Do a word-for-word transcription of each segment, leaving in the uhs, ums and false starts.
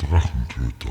Drachentöter.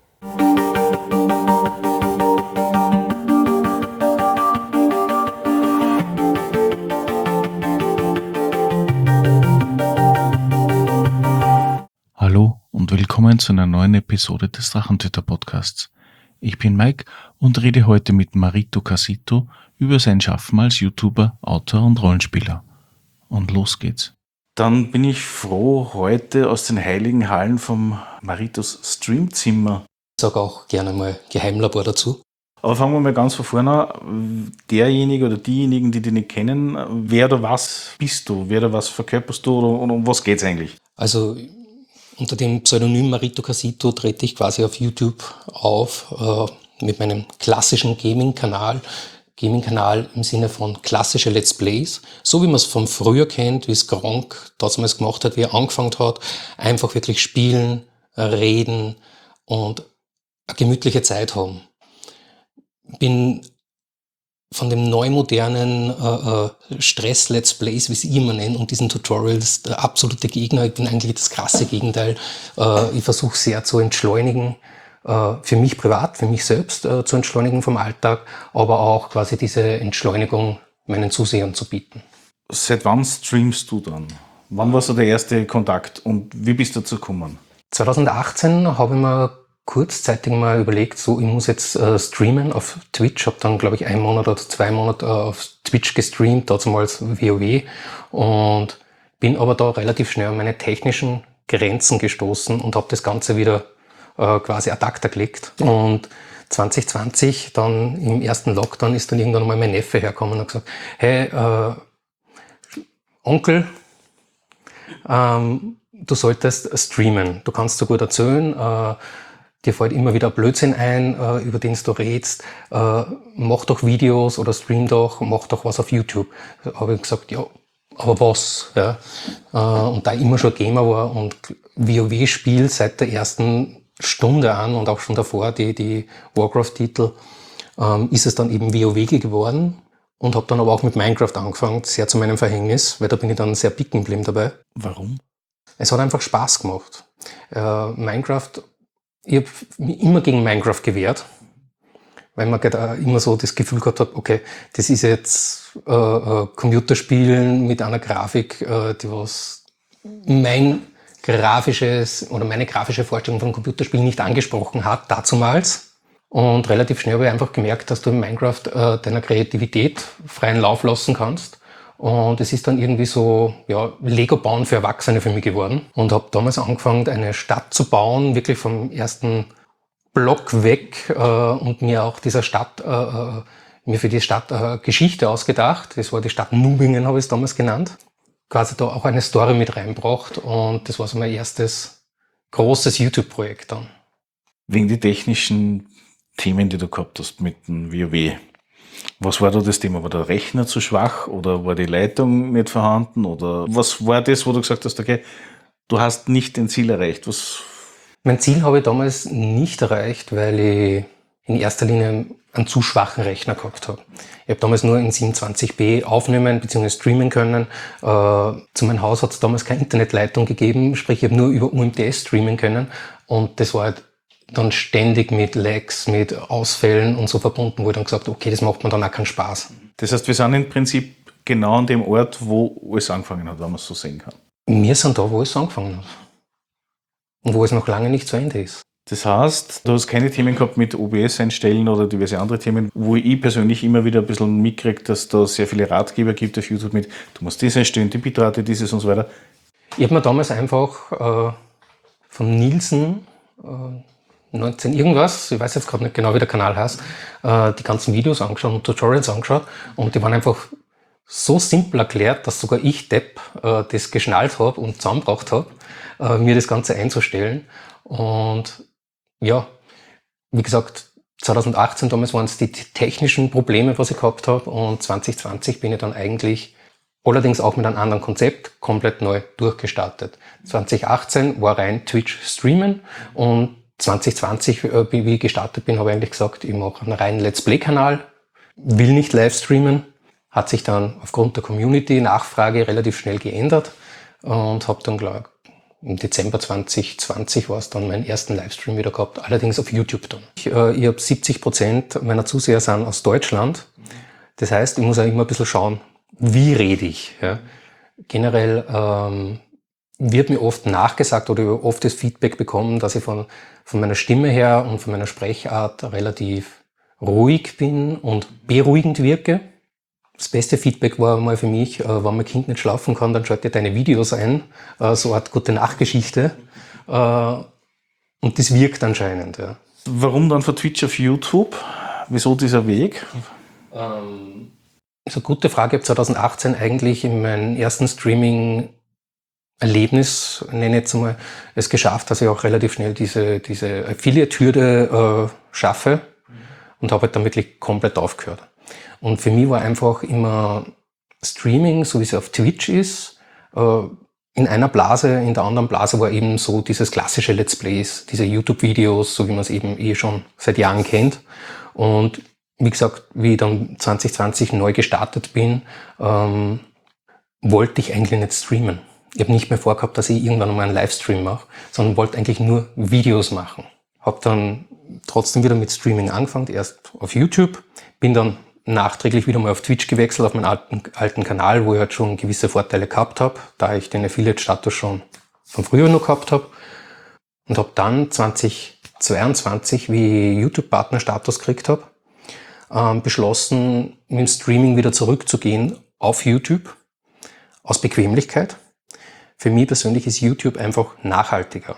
Hallo und willkommen zu einer neuen Episode des Drachentöter Podcasts. Ich bin Mike und rede heute mit Marito Casito über sein Schaffen als YouTuber, Autor und Rollenspieler. Und los geht's. Dann bin ich froh, heute aus den heiligen Hallen vom Maritos Streamzimmer. Ich sage auch gerne mal Geheimlabor dazu. Aber fangen wir mal ganz von vorne an. Derjenige oder diejenigen, die dich nicht kennen, wer oder was bist du? Wer oder was verkörperst du oder um was geht's eigentlich? Also unter dem Pseudonym Marito Casito trete ich quasi auf YouTube auf äh, mit meinem klassischen Gaming-Kanal. Gaming-Kanal im Sinne von klassische Let's Plays, so wie man es von früher kennt, wie es Gronkh damals gemacht hat, wie er angefangen hat, einfach wirklich spielen, reden und eine gemütliche Zeit haben. Bin von dem neumodernen äh, Stress-Let's Plays, wie sie immer nennen, und diesen Tutorials der absolute Gegner. Ich bin eigentlich das krasse Gegenteil. Äh, ich versuche sehr zu entschleunigen, äh, für mich privat, für mich selbst äh, zu entschleunigen vom Alltag, aber auch quasi diese Entschleunigung meinen Zusehern zu bieten. Seit wann streamst du dann? Wann war so der erste Kontakt und wie bist du dazu gekommen? zwanzig achtzehn habe ich mir kurzzeitig mal überlegt, so ich muss jetzt äh, streamen auf Twitch. Habe dann, glaube ich, einen Monat oder zwei Monate äh, auf Twitch gestreamt, damals WoW, und bin aber da relativ schnell an meine technischen Grenzen gestoßen und habe das Ganze wieder äh, quasi ad acta gelegt. Und zwanzig zwanzig, dann im ersten Lockdown, ist dann irgendwann mal mein Neffe hergekommen und hat gesagt, hey, äh, Onkel, ähm, du solltest streamen. Du kannst so gut erzählen, äh, dir fällt immer wieder Blödsinn ein, äh, über den du redest. Äh, mach doch Videos oder stream doch, mach doch was auf YouTube. Da habe ich gesagt, ja, aber was? Ja? Äh, und da ich immer schon Gamer war und WoW spiele seit der ersten Stunde an und auch schon davor die, die Warcraft-Titel, ähm, ist es dann eben WoW geworden und habe dann aber auch mit Minecraft angefangen, sehr zu meinem Verhängnis, weil da bin ich dann sehr picken geblieben dabei. Warum? Es hat einfach Spaß gemacht. Äh, Minecraft, ich habe mich immer gegen Minecraft gewehrt, weil man immer so das Gefühl gehabt hat, okay, das ist jetzt äh, äh, Computerspielen mit einer Grafik, äh, die was mein grafisches oder meine grafische Vorstellung von Computerspielen nicht angesprochen hat, dazumals. Und relativ schnell habe ich einfach gemerkt, dass du in Minecraft äh, deiner Kreativität freien Lauf lassen kannst. Und es ist dann irgendwie so, ja, Lego-Bauen für Erwachsene für mich geworden. Und habe damals angefangen, eine Stadt zu bauen, wirklich vom ersten Block weg, äh, und mir auch dieser Stadt, äh, mir für die Stadt äh, Geschichte ausgedacht. Das war die Stadt Nubingen, habe ich es damals genannt. Quasi da auch eine Story mit reinbracht. Und das war so mein erstes großes YouTube-Projekt dann. Wegen die technischen Themen, die du gehabt hast mit dem WoW. Was war da das Thema? War der Rechner zu schwach oder war die Leitung nicht vorhanden? Oder was war das, wo du gesagt hast, okay, du hast nicht dein Ziel erreicht? Was? Mein Ziel habe ich damals nicht erreicht, weil ich in erster Linie einen zu schwachen Rechner gehabt habe. Ich habe damals nur in siebenundzwanzig p aufnehmen bzw. streamen können. Äh, zu meinem Haus hat es damals keine Internetleitung gegeben, sprich ich habe nur über U M T S streamen können, und das war halt dann ständig mit Lags, mit Ausfällen und so verbunden, wo ich dann gesagt habe, okay, das macht mir dann auch keinen Spaß. Das heißt, wir sind im Prinzip genau an dem Ort, wo alles angefangen hat, wenn man es so sehen kann. Wir sind da, wo es angefangen hat. Und wo es noch lange nicht zu Ende ist. Das heißt, du hast keine Themen gehabt mit O B S einstellen oder diverse andere Themen, wo ich persönlich immer wieder ein bisschen mitkriege, dass da sehr viele Ratgeber gibt auf YouTube mit, du musst das einstellen, die Bitrate, dieses und so weiter. Ich habe mir damals einfach äh, von Nielsen äh, neunzehn irgendwas, ich weiß jetzt gerade nicht genau, wie der Kanal heißt, äh, die ganzen Videos angeschaut und Tutorials angeschaut, und die waren einfach so simpel erklärt, dass sogar ich, Depp, äh, das geschnallt habe und zusammengebracht habe, äh, mir das Ganze einzustellen. Und ja, wie gesagt, zwanzig achtzehn damals waren es die technischen Probleme, was ich gehabt habe, und zwanzig zwanzig bin ich dann eigentlich, allerdings auch mit einem anderen Konzept, komplett neu durchgestartet. zwanzig achtzehn war rein Twitch streamen, und zwanzig zwanzig, wie ich gestartet bin, habe ich eigentlich gesagt, ich mache einen reinen Let's Play-Kanal, will nicht live streamen, hat sich dann aufgrund der Community-Nachfrage relativ schnell geändert und habe dann im Dezember zwanzig zwanzig war es dann, meinen ersten Livestream wieder gehabt, allerdings auf YouTube dann. Ich, äh, ich habe siebzig Prozent meiner Zuseher sind aus Deutschland. Das heißt, ich muss auch immer ein bisschen schauen, wie rede ich. Ja. Generell ähm, wird mir oft nachgesagt oder ich habe oft das Feedback bekommen, dass ich von, von meiner Stimme her und von meiner Sprechart relativ ruhig bin und beruhigend wirke. Das beste Feedback war mal für mich, äh, wenn mein Kind nicht schlafen kann, dann schaut ihr deine Videos ein, äh, so eine Art Gute-Nacht-Geschichte. Äh, und das wirkt anscheinend. Ja. Warum dann von Twitch auf YouTube? Wieso dieser Weg? Ähm, das ist eine gute Frage. Ich habe zwanzig achtzehn eigentlich in meinem ersten Streaming-Erlebnis, nenne ich jetzt mal, es geschafft, dass ich auch relativ schnell diese, diese Affiliate-Hürde äh, schaffe und habe halt dann wirklich komplett aufgehört. Und für mich war einfach immer Streaming, so wie es auf Twitch ist, äh, in einer Blase, in der anderen Blase war eben so dieses klassische Let's Plays, diese YouTube-Videos, so wie man es eben eh schon seit Jahren kennt. Und wie gesagt, wie ich dann zwanzig zwanzig neu gestartet bin, ähm, wollte ich eigentlich nicht streamen. Ich habe nicht mehr vorgehabt, dass ich irgendwann mal einen Livestream mache, sondern wollte eigentlich nur Videos machen. Habe dann trotzdem wieder mit Streaming angefangen, erst auf YouTube, bin dann nachträglich wieder mal auf Twitch gewechselt, auf meinen alten, alten Kanal, wo ich halt schon gewisse Vorteile gehabt habe, da ich den Affiliate-Status schon von früher noch gehabt habe. Und habe dann zwanzig zweiundzwanzig, wie ich YouTube-Partner-Status gekriegt habe, ähm, beschlossen, mit dem Streaming wieder zurückzugehen auf YouTube, aus Bequemlichkeit. Für mich persönlich ist YouTube einfach nachhaltiger.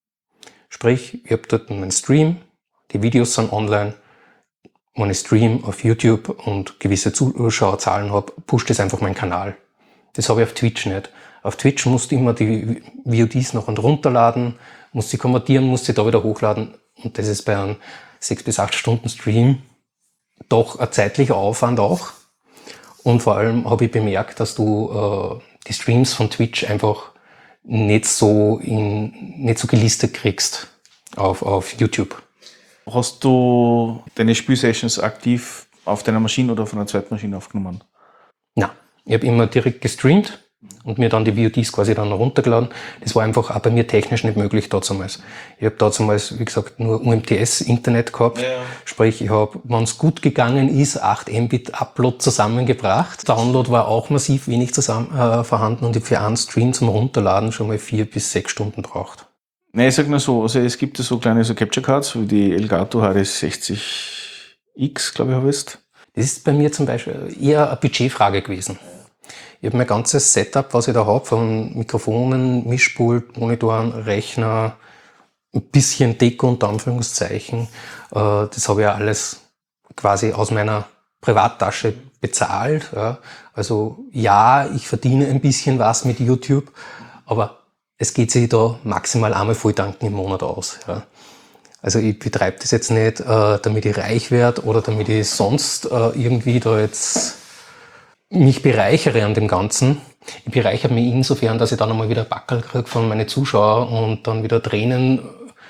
Sprich, ich habe dort meinen Stream, die Videos sind online, wenn ich stream auf YouTube und gewisse Zuschauerzahlen habe, pusht das einfach meinen Kanal. Das habe ich auf Twitch nicht. Auf Twitch musst du immer die V O Ds noch und runterladen, musst sie konvertieren, musst sie da wieder hochladen. Und das ist bei einem sechs bis acht Stunden Stream doch ein zeitlicher Aufwand auch. Und vor allem habe ich bemerkt, dass du äh, die Streams von Twitch einfach nicht so in, nicht so gelistet kriegst auf, auf YouTube. Hast du deine Spielsessions aktiv auf deiner Maschine oder von einer zweiten Maschine aufgenommen? Nein, ich habe immer direkt gestreamt und mir dann die V O Ds quasi dann runtergeladen. Das war einfach auch bei mir technisch nicht möglich damals. Ich habe damals, wie gesagt, nur U M T S-Internet gehabt. Ja. Sprich, ich habe, wenn es gut gegangen ist, acht Mbit Upload zusammengebracht. Download war auch massiv wenig zusammen, äh, vorhanden und ich habe für einen Stream zum Runterladen schon mal vier bis sechs Stunden braucht. Nein, ich sag nur so, also es gibt ja so kleine so Capture Cards, wie die Elgato H D sechzig X, glaube ich, habe ich. Das ist bei mir zum Beispiel eher eine Budgetfrage gewesen. Ich habe mein ganzes Setup, was ich da habe, von Mikrofonen, Mischpult, Monitoren, Rechner, ein bisschen Deko unter Anführungszeichen, äh, das habe ich ja alles quasi aus meiner Privattasche bezahlt. Ja. Also ja, ich verdiene ein bisschen was mit YouTube, aber es geht sich da maximal einmal volltanken im Monat aus. Ja. Also ich betreibe das jetzt nicht, äh, damit ich reich werde oder damit ich sonst äh, irgendwie da jetzt mich bereichere an dem Ganzen. Ich bereichere mich insofern, dass ich dann einmal wieder Backerl kriege von meinen Zuschauern und dann wieder Tränen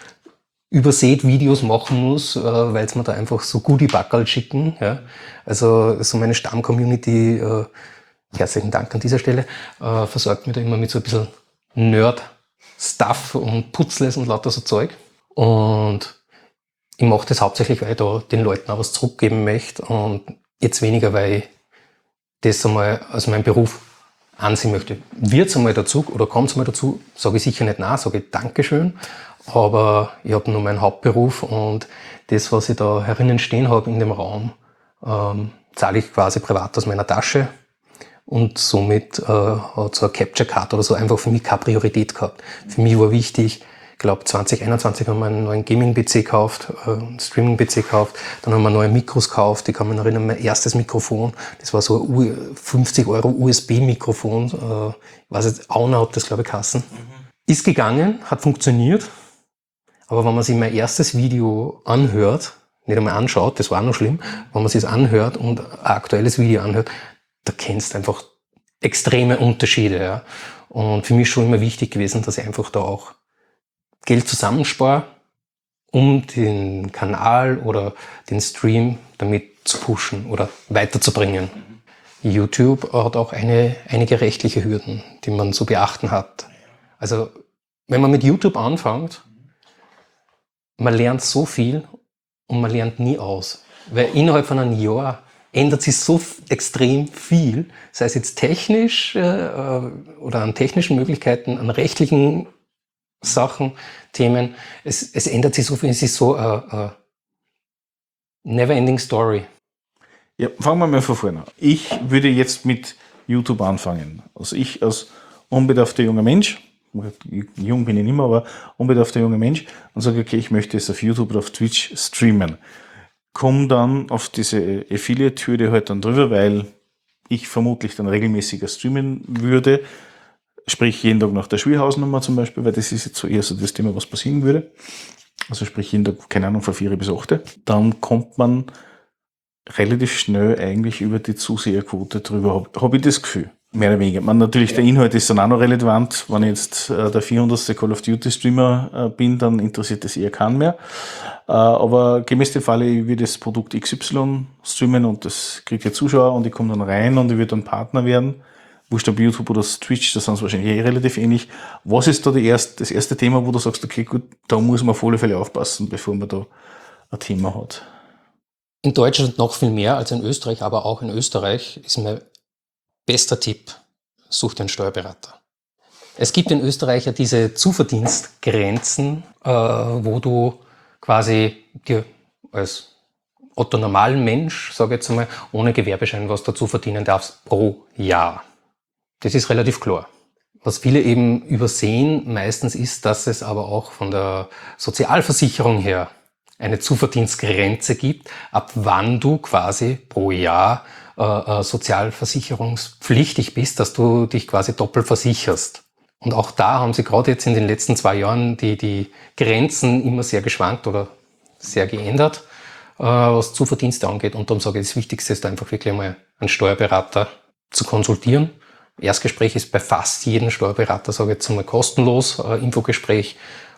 übersät Videos machen muss, äh, weil es mir da einfach so gut die Backerl schicken. Ja. Also so meine Stamm-Community, äh, herzlichen Dank an dieser Stelle, äh, versorgt mich da immer mit so ein bisschen Nerd-Stuff und Putzles und lauter so Zeug. Und ich mache das hauptsächlich, weil ich da den Leuten auch was zurückgeben möchte und jetzt weniger, weil ich das einmal als meinen Beruf ansehen möchte. Wird's einmal dazu oder kommt's einmal dazu, sage ich sicher nicht nein, sage ich Dankeschön, aber ich habe nur meinen Hauptberuf und das, was ich da herinnen stehen habe in dem Raum, ähm, zahle ich quasi privat aus meiner Tasche. Und somit äh, hat so eine Capture Card oder so einfach für mich keine Priorität gehabt. Für mich war wichtig, ich glaube zwanzig einundzwanzig haben wir einen neuen Gaming-P C gekauft, äh, einen Streaming-P C gekauft, dann haben wir neue Mikros gekauft, ich kann mich noch erinnern, mein erstes Mikrofon, das war so ein fünfzig Euro U S B-Mikrofon, äh, ich weiß jetzt, Auna hat das glaube ich geheißen. Mhm. Ist gegangen, hat funktioniert, aber wenn man sich mein erstes Video anhört, nicht einmal anschaut, das war auch noch schlimm, wenn man sich das anhört und ein aktuelles Video anhört, da kennst du einfach extreme Unterschiede. Ja. Und für mich ist schon immer wichtig gewesen, dass ich einfach da auch Geld zusammenspare, um den Kanal oder den Stream damit zu pushen oder weiterzubringen. Mhm. YouTube hat auch eine, einige rechtliche Hürden, die man zu beachten hat. Also wenn man mit YouTube anfängt, man lernt so viel und man lernt nie aus. Weil innerhalb von einem Jahr ändert sich so f- extrem viel, sei es jetzt technisch äh, oder an technischen Möglichkeiten, an rechtlichen Sachen, Themen. Es, es ändert sich so viel, es ist so eine never-ending story. Ja, fangen wir mal von vorne an. Ich würde jetzt mit YouTube anfangen. Also ich als unbedarfter junger Mensch, jung bin ich nicht mehr, aber unbedarfter junger Mensch, und sage, okay, ich möchte jetzt auf YouTube oder auf Twitch streamen. Komm dann auf diese Affiliate-Hürde halt dann drüber, weil ich vermutlich dann regelmäßiger streamen würde. Sprich jeden Tag nach der Schulhausnummer zum Beispiel, weil das ist jetzt so eher so das Thema, was passieren würde. Also sprich jeden Tag, keine Ahnung, von vier bis acht. Dann kommt man relativ schnell eigentlich über die Zuseherquote drüber, habe hab ich das Gefühl. Mehr oder weniger. Man, natürlich, der Inhalt ist dann auch noch relevant. Wenn ich jetzt äh, der vierhundertste Call of Duty Streamer äh, bin, dann interessiert das eher keinen mehr. Äh, aber gemäß dem Falle, ich will das Produkt X Y streamen und das kriegt ja Zuschauer und ich komme dann rein und ich will dann Partner werden. Wurscht ob YouTube oder Twitch, das sind es wahrscheinlich eh relativ ähnlich. Was ist da die erst, das erste Thema, wo du sagst, okay, gut, da muss man auf alle Fälle aufpassen, bevor man da ein Thema hat? In Deutschland noch viel mehr als in Österreich, aber auch in Österreich ist mein bester Tipp, such dir einen Steuerberater. Es gibt in Österreich ja diese Zuverdienstgrenzen, äh, wo du quasi dir als Otto normalen Mensch, sage ich jetzt einmal, ohne Gewerbeschein was dazu verdienen darfst pro Jahr. Das ist relativ klar. Was viele eben übersehen meistens ist, dass es aber auch von der Sozialversicherung her eine Zuverdienstgrenze gibt, ab wann du quasi pro Jahr äh, sozialversicherungspflichtig bist, dass du dich quasi doppelt versicherst. Und auch da haben sie gerade jetzt in den letzten zwei Jahren die, die Grenzen immer sehr geschwankt oder sehr geändert, äh, was Zuverdienste angeht. Und darum sage ich, das Wichtigste ist einfach wirklich einmal einen Steuerberater zu konsultieren. Erstgespräch ist bei fast jedem Steuerberater, sage ich jetzt einmal, kostenlos, äh, Infogespräch,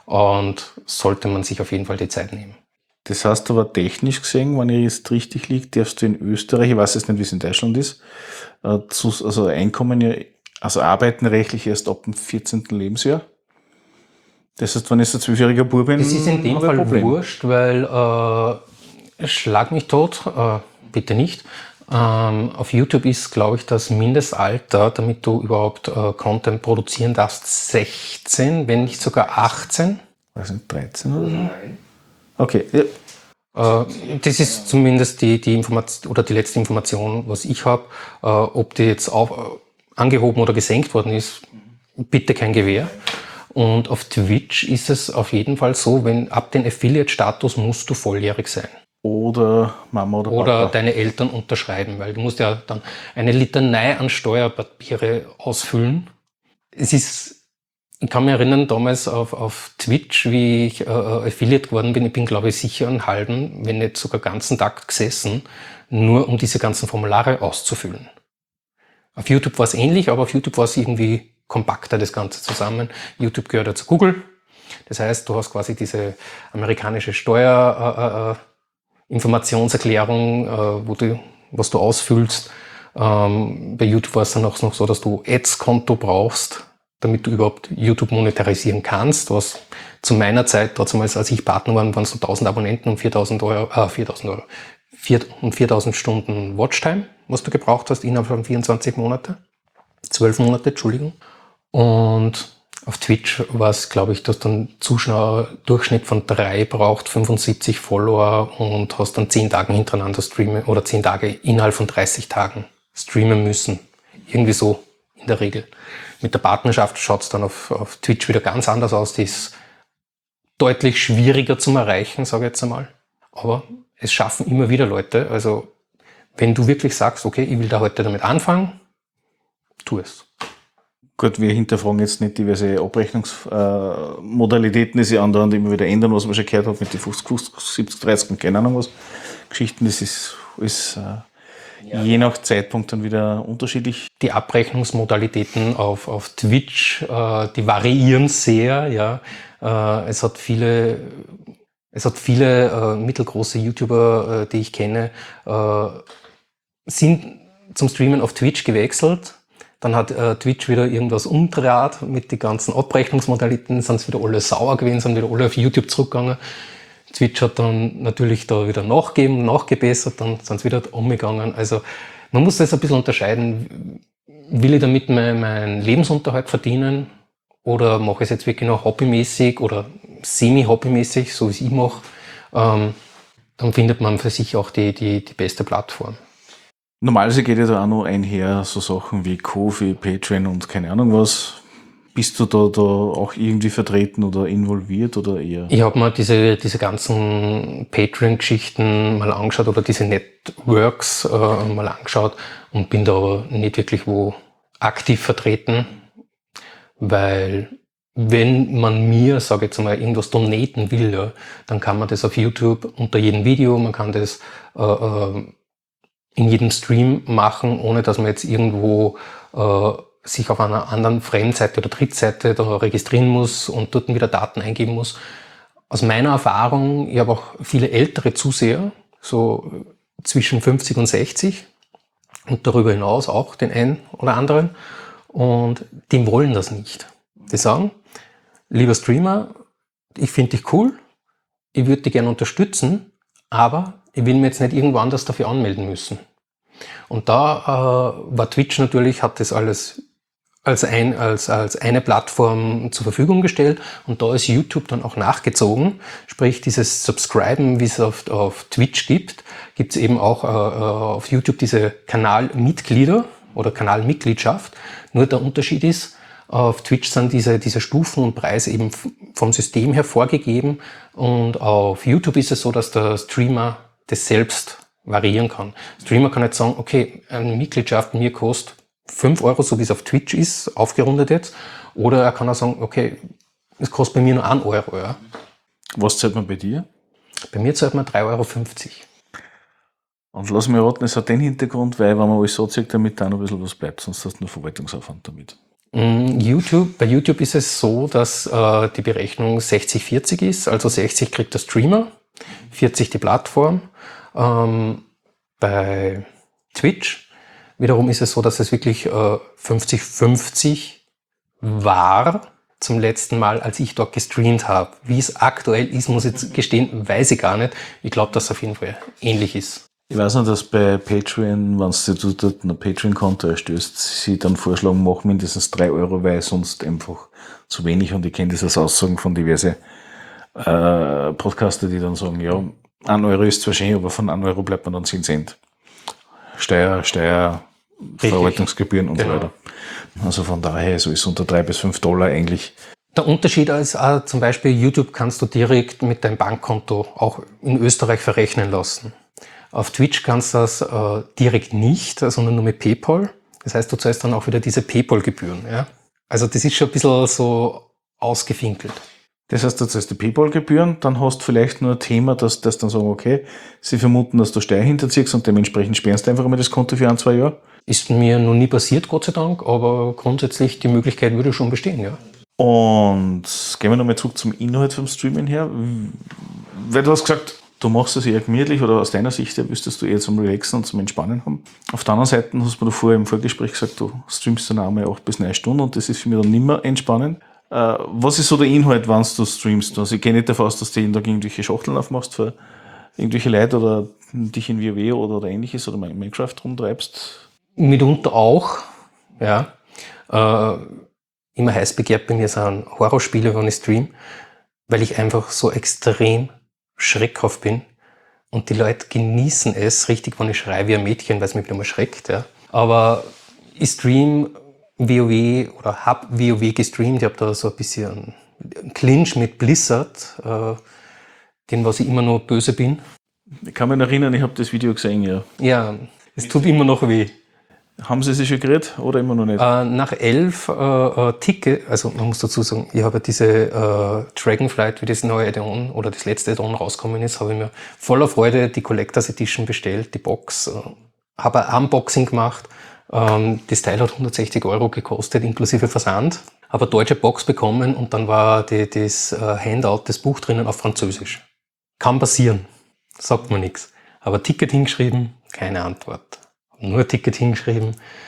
und sollte man sich auf jeden Fall die Zeit nehmen. Das heißt aber technisch gesehen, wenn ich jetzt richtig liege, darfst du in Österreich, ich weiß jetzt nicht, wie es in Deutschland ist, äh, zu, also Einkommen, ja, also arbeiten rechtlich erst ab dem vierzehnten Lebensjahr. Das heißt, wenn ich so ein zwölfjähriger Bub bin, Das ist in dem habe ich ein Fall Problem. wurscht, weil äh, schlag mich tot, äh, bitte nicht. Ähm, auf YouTube ist, glaube ich, das Mindestalter, damit du überhaupt äh, Content produzieren darfst, sechzehn, wenn nicht sogar achtzehn. Weiß nicht, dreizehn oder so? Nein. Okay, ja. Äh, das ist zumindest die, die Information oder die letzte Information, was ich habe. Äh, ob die jetzt auf, äh, angehoben oder gesenkt worden ist, bitte kein Gewähr. Und auf Twitch ist es auf jeden Fall so, wenn ab dem Affiliate-Status musst du volljährig sein. Oder Mama oder, Oder Papa. deine Eltern unterschreiben, weil du musst ja dann eine Litanei an Steuerpapiere ausfüllen. Es ist, ich kann mich erinnern, damals auf, auf Twitch, wie ich äh, Affiliate geworden bin, ich bin, glaube ich, sicher einen halben, wenn nicht sogar ganzen Tag gesessen, nur um diese ganzen Formulare auszufüllen. Auf YouTube war es ähnlich, aber auf YouTube war es irgendwie kompakter, das Ganze zusammen. YouTube gehört ja zu Google. Das heißt, du hast quasi diese amerikanische Steuerinformationserklärung, äh, äh, wo du, was du ausfüllst. Ähm, bei YouTube war es dann auch noch so, dass du Ads-Konto brauchst, damit du überhaupt YouTube monetarisieren kannst. Was zu meiner Zeit, damals, als ich Partner war, waren es so tausend Abonnenten und viertausend Euro, äh, viertausend Euro, vier, und viertausend Stunden Watchtime, was du gebraucht hast innerhalb von vierundzwanzig Monate. zwölf Monate, Entschuldigung. Und auf Twitch war es, glaube ich, dass du einen Zuschauerdurchschnitt von drei braucht, fünfundsiebzig Follower, und hast dann zehn Tage hintereinander streamen oder zehn Tage innerhalb von dreißig Tagen streamen müssen. Irgendwie so in der Regel. Mit der Partnerschaft schaut es dann auf, auf Twitch wieder ganz anders aus. Die ist deutlich schwieriger zum Erreichen, sage ich jetzt einmal. Aber es schaffen immer wieder Leute. Also wenn du wirklich sagst, okay, ich will da heute damit anfangen, tu es. Gut, wir hinterfragen jetzt nicht diverse Abrechnungsmodalitäten, die sich andauernd immer wieder ändern, was man schon gehört hat mit den fünfzig, fünfzig, siebzig, dreißig und keine Ahnung was Geschichten. Das ist alles äh, ja. je nach Zeitpunkt dann wieder unterschiedlich. Die Abrechnungsmodalitäten auf, auf Twitch, äh, die variieren sehr. Ja. Äh, es hat viele, es hat viele äh, mittelgroße YouTuber, äh, die ich kenne, äh, sind zum Streamen auf Twitch gewechselt. Dann hat äh, Twitch wieder irgendwas umdraht mit den ganzen Abrechnungsmodalitäten, sind es wieder alle sauer gewesen, sind wieder alle auf YouTube zurückgegangen. Twitch hat dann natürlich da wieder nachgegeben, nachgebessert, dann sind es wieder umgegangen. Also man muss das ein bisschen unterscheiden. Will ich damit meinen mein Lebensunterhalt verdienen oder mache ich es jetzt wirklich noch hobbymäßig oder semi-hobbymäßig, so wie es ich mache, ähm, dann findet man für sich auch die, die, die beste Plattform. Normalerweise geht ja da auch noch einher so Sachen wie Ko-fi, Patreon und keine Ahnung was. Bist du da, da auch irgendwie vertreten oder involviert oder eher? Ich habe mir diese, diese ganzen Patreon-Geschichten mal angeschaut oder diese Networks äh, mal angeschaut und bin da aber nicht wirklich wo aktiv vertreten, weil wenn man mir, sage ich jetzt mal, irgendwas donaten will, ja, dann kann man das auf YouTube unter jedem Video, man kann das äh, äh, in jedem Stream machen, ohne dass man jetzt irgendwo äh, sich auf einer anderen Fremdseite oder Drittseite da registrieren muss und dort wieder Daten eingeben muss. Aus meiner Erfahrung, ich habe auch viele ältere Zuseher, so zwischen fünfzig und sechzig und darüber hinaus auch den einen oder anderen, und die wollen das nicht. Die sagen, lieber Streamer, ich finde dich cool, ich würde dich gerne unterstützen, aber ich will mir jetzt nicht irgendwo anders dafür anmelden müssen. Und da äh, war Twitch natürlich, hat das alles als, ein, als, als eine Plattform zur Verfügung gestellt, und da ist YouTube dann auch nachgezogen. Sprich, dieses Subscriben, wie es auf, auf Twitch gibt, gibt es eben auch äh, auf YouTube diese Kanalmitglieder oder Kanalmitgliedschaft. Nur der Unterschied ist, auf Twitch sind diese, diese Stufen und Preise eben vom System her vorgegeben, und auf YouTube ist es so, dass der Streamer das selbst variieren kann. Streamer kann jetzt sagen, okay, eine Mitgliedschaft mir kostet fünf Euro, so wie es auf Twitch ist, aufgerundet jetzt. Oder er kann auch sagen, okay, es kostet bei mir nur ein Euro. Ja. Was zahlt man bei dir? Bei mir zahlt man drei Euro fünfzig. Und lass mich raten, es hat den Hintergrund, weil wenn man alles so zeigt, damit da noch ein bisschen was bleibt, sonst hast du nur Verwaltungsaufwand damit. YouTube, bei YouTube ist es so, dass äh, die Berechnung sechzig vierzig ist, also sechzig kriegt der Streamer, vierzig die Plattform. Ähm, bei Twitch wiederum ist es so, dass es wirklich äh, fünfzig fünfzig war zum letzten Mal, als ich dort gestreamt habe. Wie es aktuell ist, muss ich jetzt gestehen, weiß ich gar nicht. Ich glaube, dass es auf jeden Fall ähnlich ist. Ich weiß noch, dass bei Patreon, wenn du dort ein Patreon-Konto erstößt, sie dann vorschlagen, mach mindestens drei Euro, weil sonst einfach zu wenig. Und ich kenne das als Aussagen von diverse äh, Podcaster, die dann sagen, ja, ein Euro ist zwar schön, aber von einem Euro bleibt man dann zehn Cent. Steuer, Steuer, Verwaltungsgebühren und genau. so weiter. Also von daher so ist unter drei bis fünf Dollar eigentlich. Der Unterschied ist auch, zum Beispiel YouTube kannst du direkt mit deinem Bankkonto auch in Österreich verrechnen lassen. Auf Twitch kannst du das äh, direkt nicht, sondern nur mit PayPal. Das heißt, du zahlst dann auch wieder diese PayPal-Gebühren. Ja? Also das ist schon ein bisschen so ausgefinkelt. Das heißt, du zahlst die PayPal-Gebühren, dann hast du vielleicht nur ein Thema, dass das dann sagen, okay, sie vermuten, dass du Steuer hinterziehst und dementsprechend sperrst du einfach mal das Konto für ein, zwei Jahre. Ist mir noch nie passiert, Gott sei Dank, aber grundsätzlich die Möglichkeit würde schon bestehen, ja. Und gehen wir nochmal zurück zum Inhalt vom Streamen her. Weil du hast gesagt, du machst das eher gemütlich oder aus deiner Sicht her müsstest du eher zum Relaxen und zum Entspannen haben. Auf der anderen Seite hast du mir vorher im Vorgespräch gesagt, du streamst dann einmal acht bis neun Stunden und das ist für mich dann nicht mehr entspannend. Äh, was ist so der Inhalt, wenn du streamst? Also ich gehe nicht davon aus, dass du jeden Tag irgendwelche Schachteln aufmachst für irgendwelche Leute oder dich in WoW oder, oder ähnliches oder Minecraft rumtreibst. Mitunter auch, ja. Äh, immer heiß begehrt bei mir sind Horrorspiele, wenn ich stream, weil ich einfach so extrem schreckhaft bin. Und die Leute genießen es richtig, wenn ich schreie wie ein Mädchen, weil es mich wieder mal schreckt. Ja. Aber ich stream WoW oder hab WoW gestreamt. Ich habe da so ein bisschen einen Clinch mit Blizzard, äh, den was ich immer noch böse bin. Ich kann mich erinnern, ich habe das Video gesehen, ja. Ja, es tut immer noch weh. Haben Sie sich schon geredet oder immer noch nicht? Äh, nach elf äh, äh, Tickets, also man muss dazu sagen, ich habe diese äh, Dragonflight, wie das neue Add-on oder das letzte Add-on rausgekommen ist, habe ich mir voller Freude die Collectors Edition bestellt, die Box, äh, habe ein Unboxing gemacht. Ähm, das Teil hat hundertsechzig Euro gekostet, inklusive Versand. Habe eine deutsche Box bekommen und dann war die, das äh, Handout, das Buch drinnen auf Französisch. Kann passieren, sagt man nichts. Aber Ticket hingeschrieben, keine Antwort. Nur ein Ticket hingeschrieben.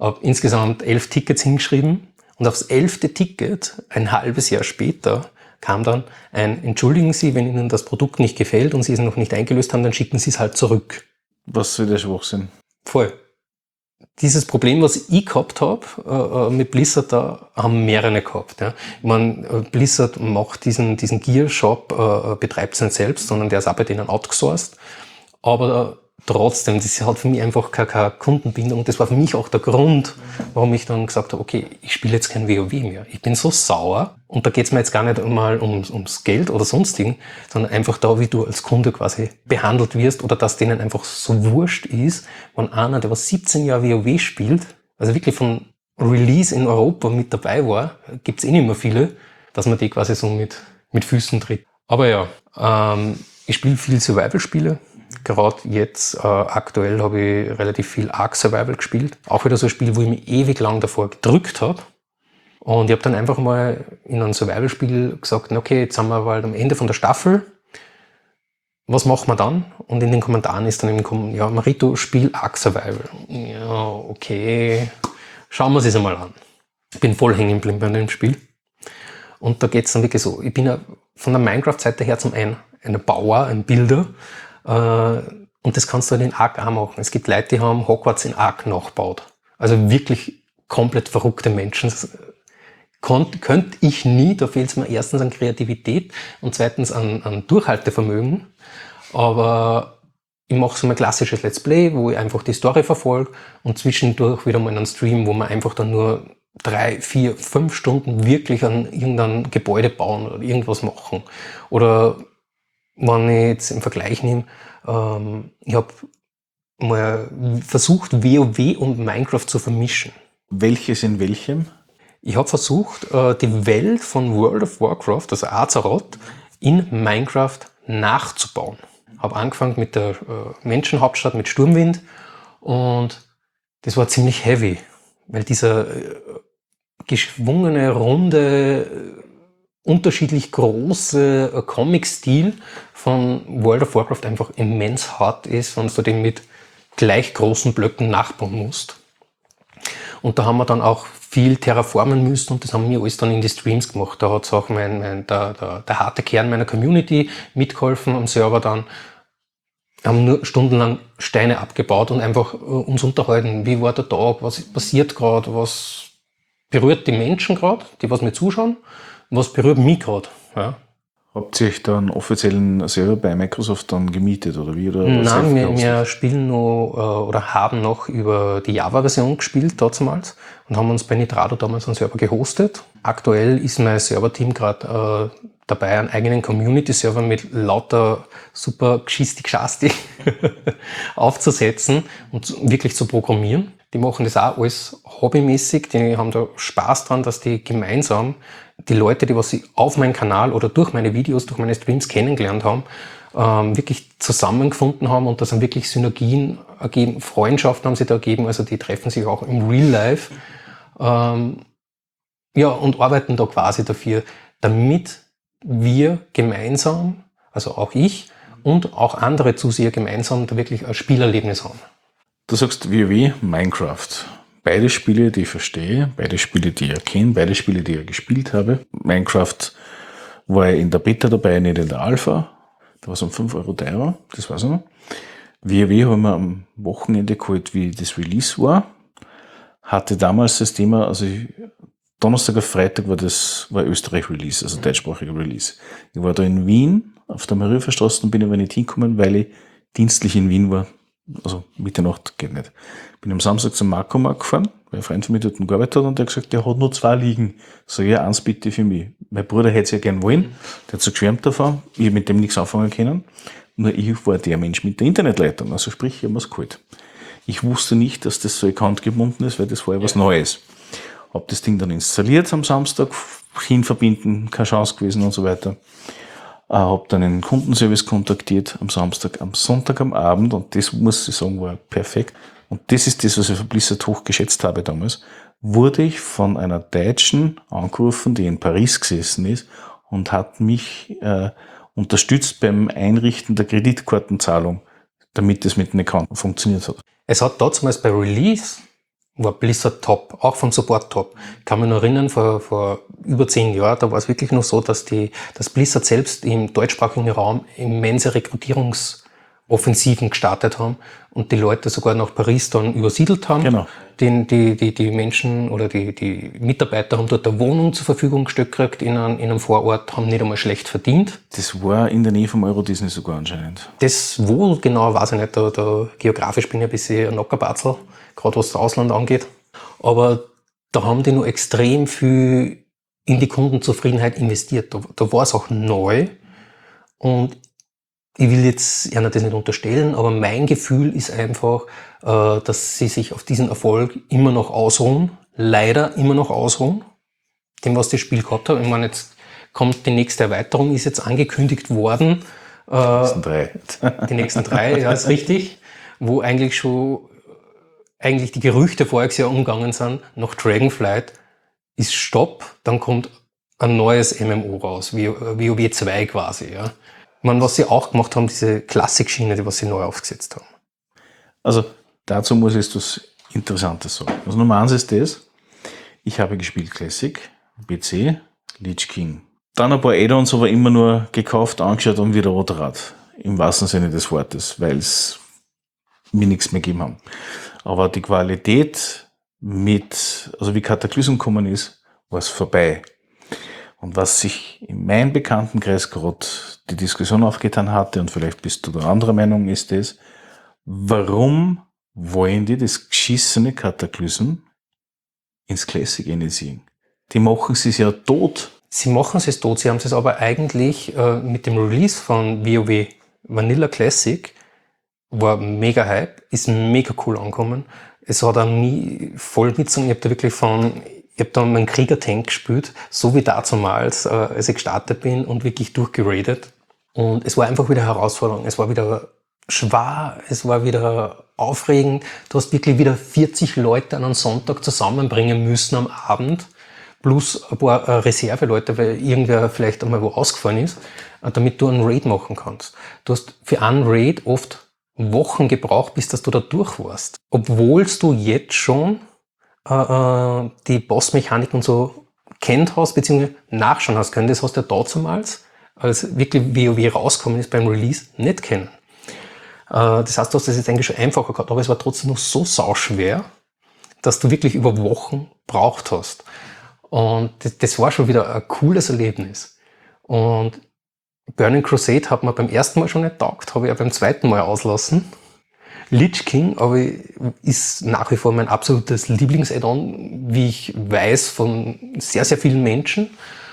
habe insgesamt elf Tickets hingeschrieben und aufs elfte Ticket, ein halbes Jahr später, kam dann ein, entschuldigen Sie, wenn Ihnen das Produkt nicht gefällt und Sie es noch nicht eingelöst haben, dann schicken Sie es halt zurück. Was soll der Schwachsinn? Voll. Dieses Problem, was ich gehabt habe äh, mit Blizzard, da haben mehrere gehabt. Ja. Ich meine, Blizzard macht diesen, diesen Gear-Shop, äh, betreibt es nicht selbst, sondern der ist auch bei denen outgesourced. Aber trotzdem, das hat für mich einfach keine, keine Kundenbindung. Das war für mich auch der Grund, warum ich dann gesagt habe, okay, ich spiele jetzt kein WoW mehr. Ich bin so sauer und da geht es mir jetzt gar nicht mal ums, ums Geld oder sonstigen, sondern einfach da, wie du als Kunde quasi behandelt wirst oder dass denen einfach so wurscht ist, wenn einer, der was siebzehn Jahre WoW spielt, also wirklich von Release in Europa mit dabei war, gibt's eh nicht mehr viele, dass man die quasi so mit, mit Füßen tritt. Aber ja, ähm, ich spiele viel Survival-Spiele. Gerade jetzt, äh, aktuell habe ich relativ viel Ark Survival gespielt. Auch wieder so ein Spiel, wo ich mich ewig lang davor gedrückt habe. Und ich habe dann einfach mal in einem Survival-Spiel gesagt, okay, jetzt sind wir bald am Ende von der Staffel. Was machen wir dann? Und in den Kommentaren ist dann eben gekommen, ja, Marito, spiel Ark Survival. Ja, okay, schauen wir es einmal an. Ich bin voll hängen geblieben bei dem Spiel. Und da geht es dann wirklich so, ich bin ja von der Minecraft-Seite her zum einen ein Bauer, ein Bilder. Und das kannst du halt in Ark auch machen. Es gibt Leute, die haben Hogwarts in Ark nachgebaut. Also wirklich komplett verrückte Menschen. Das konnt, könnte ich nie, da fehlt es mir erstens an Kreativität und zweitens an, an Durchhaltevermögen. Aber ich mache so mein klassisches Let's Play, wo ich einfach die Story verfolge und zwischendurch wieder mal einen Stream, wo man einfach dann nur drei, vier, fünf Stunden wirklich an irgendein Gebäude bauen oder irgendwas machen. Oder wenn ich jetzt im Vergleich nehme, ähm, ich habe mal versucht, WoW und Minecraft zu vermischen. Welches in welchem? Ich habe versucht, äh, die Welt von World of Warcraft, also Azeroth, in Minecraft nachzubauen. Habe angefangen mit der äh, Menschenhauptstadt, mit Sturmwind, und das war ziemlich heavy, weil dieser äh, geschwungene, runde, unterschiedlich große äh, Comic-Stil von World of Warcraft einfach immens hart ist, wenn du den mit gleich großen Blöcken nachbauen musst. Und da haben wir dann auch viel terraformen müssen und das haben wir alles dann in die Streams gemacht. Da hat es auch mein, mein, der, der, der harte Kern meiner Community mitgeholfen am Server dann. Wir haben nur stundenlang Steine abgebaut und einfach äh, uns unterhalten. Wie war der Tag? Was passiert gerade? Was berührt die Menschen gerade, die was mir zuschauen? Was berührt mich gerade? Ja. Habt ihr euch da einen offiziellen Server bei Microsoft dann gemietet oder wie? Oder Nein, wir, wir spielen noch äh, oder haben noch über die Java-Version gespielt damals und haben uns bei Nitrado damals einen Server gehostet. Aktuell ist mein Serverteam gerade äh, dabei, einen eigenen Community-Server mit lauter super Geschisti-Geschasti aufzusetzen und zu, wirklich zu programmieren. Die machen das auch alles hobbymäßig, die haben da Spaß dran, dass die gemeinsam die Leute, die was sie auf meinem Kanal oder durch meine Videos, durch meine Streams kennengelernt haben, ähm, wirklich zusammengefunden haben und da sind wirklich Synergien ergeben, Freundschaften haben sie da ergeben, also die treffen sich auch im Real Life ähm, ja, und arbeiten da quasi dafür, damit wir gemeinsam, also auch ich und auch andere Zuseher gemeinsam da wirklich ein Spielerlebnis haben. Du sagst WoW, Minecraft. Beide Spiele, die ich verstehe, beide Spiele, die ich erkenne, beide Spiele, die ich gespielt habe. Minecraft war in der Beta dabei, nicht in der Alpha. Da war es um fünf Euro teurer, das weiß ich noch. WoW haben wir am Wochenende geholt, wie das Release war. Hatte damals das Thema, also ich, Donnerstag auf Freitag war das, war Österreich-Release, also deutschsprachiger Release. Ich war da in Wien, auf der Marienstraße, und bin aber nicht hingekommen, weil ich dienstlich in Wien war. Also Mitternacht geht nicht. Bin am Samstag zum Marco-Markt gefahren, weil ein Freund von mir dort gearbeitet hat und der hat gesagt, der hat nur zwei liegen. So, ja, eins bitte für mich. Mein Bruder hätte es ja gern wollen, der hat so geschwärmt davon, ich habe mit dem nichts anfangen können. Nur ich war der Mensch mit der Internetleitung, also sprich, ich habe mir's geholt. Ich wusste nicht, dass das so accountgebunden ist, weil das war ja was Neues. Hab das Ding dann installiert am Samstag, hinverbinden, keine Chance gewesen und so weiter. Äh, hab dann einen Kundenservice kontaktiert am Samstag, am Sonntag am Abend, und das muss ich sagen, war perfekt. Und das ist das, was ich für Blizzard hoch geschätzt habe damals, wurde ich von einer Deutschen angerufen, die in Paris gesessen ist und hat mich äh, unterstützt beim Einrichten der Kreditkartenzahlung, damit es mit dem Account funktioniert hat. Es hat damals bei Release war Blizzard top, auch von Support top. Ich kann mich noch erinnern, vor, vor über zehn Jahren, da war es wirklich noch so, dass die, dass Blizzard selbst im deutschsprachigen Raum immense Rekrutierungsoffensiven gestartet haben und die Leute sogar nach Paris dann übersiedelt haben. Genau. Den, die, die, die Menschen oder die, die Mitarbeiter haben dort eine Wohnung zur Verfügung gestellt gekriegt in einem, in einem Vorort, haben nicht einmal schlecht verdient. Das war in der Nähe vom Euro Disney sogar anscheinend. Das wo genau, weiß ich nicht, da, da geografisch bin ich ein bisschen ein Nockerbatzel, gerade was das Ausland angeht. Aber da haben die nur extrem viel in die Kundenzufriedenheit investiert. Da, da war es auch neu und ich will jetzt einer das nicht unterstellen, aber mein Gefühl ist einfach, äh, dass sie sich auf diesen Erfolg immer noch ausruhen, leider immer noch ausruhen, dem was das Spiel gehabt hat. Ich meine, jetzt kommt die nächste Erweiterung, ist jetzt angekündigt worden. Die nächsten drei. Die nächsten drei, ja, ist richtig. Wo eigentlich schon, eigentlich die Gerüchte voriges Jahr umgegangen sind, nach Dragonflight ist Stopp, dann kommt ein neues M M O raus, WoW zwei quasi, ja. Ich meine, was sie auch gemacht haben, diese Klassik-Schiene, die was sie neu aufgesetzt haben. Also dazu muss ich etwas Interessantes sagen. Also Nummer eins ist das, ich habe gespielt Classic, P C, Lich King. Dann ein paar Add-ons, aber immer nur gekauft, angeschaut und wieder Rotrat. Im wahrsten Sinne des Wortes, weil es mir nichts mehr gegeben haben. Aber die Qualität mit, also wie Kataklysm gekommen ist, war es vorbei. Und was sich in meinem Bekanntenkreis gerade die Diskussion aufgetan hatte, und vielleicht bist du da anderer Meinung, ist das, warum wollen die das geschissene Kataklysm ins Classic initiieren? Die machen es ja tot. Sie machen es tot, sie haben es aber eigentlich äh, mit dem Release von WoW Vanilla Classic war mega Hype, ist mega cool angekommen. Es hat auch nie voll mitgezogen, ich habe da wirklich von, ich habe da meinen Krieger-Tank gespielt, so wie damals, äh, als ich gestartet bin und wirklich durchgeradet. Und es war einfach wieder Herausforderung, es war wieder schwer, es war wieder aufregend. Du hast wirklich wieder vierzig Leute an einem Sonntag zusammenbringen müssen am Abend, plus ein paar äh, Reserveleute, weil irgendwer vielleicht einmal wo ausgefahren ist, äh, damit du einen Raid machen kannst. Du hast für einen Raid oft Wochen gebraucht, bis dass du da durch warst. Obwohl du jetzt schon äh, äh, die Bossmechanik und so kennt hast, beziehungsweise nachschauen hast können. Das hast du ja damals, als wirklich WoW rausgekommen ist beim Release, nicht kennen. Äh, das heißt, du hast das jetzt eigentlich schon einfacher gehabt, aber es war trotzdem noch so sauschwer, dass du wirklich über Wochen braucht hast. Und das, das war schon wieder ein cooles Erlebnis. Und Burning Crusade hat mir beim ersten Mal schon nicht taugt, habe ich ja beim zweiten Mal auslassen. Lich King aber ist nach wie vor mein absolutes Lieblings-Add-on, wie ich weiß, von sehr, sehr vielen Menschen.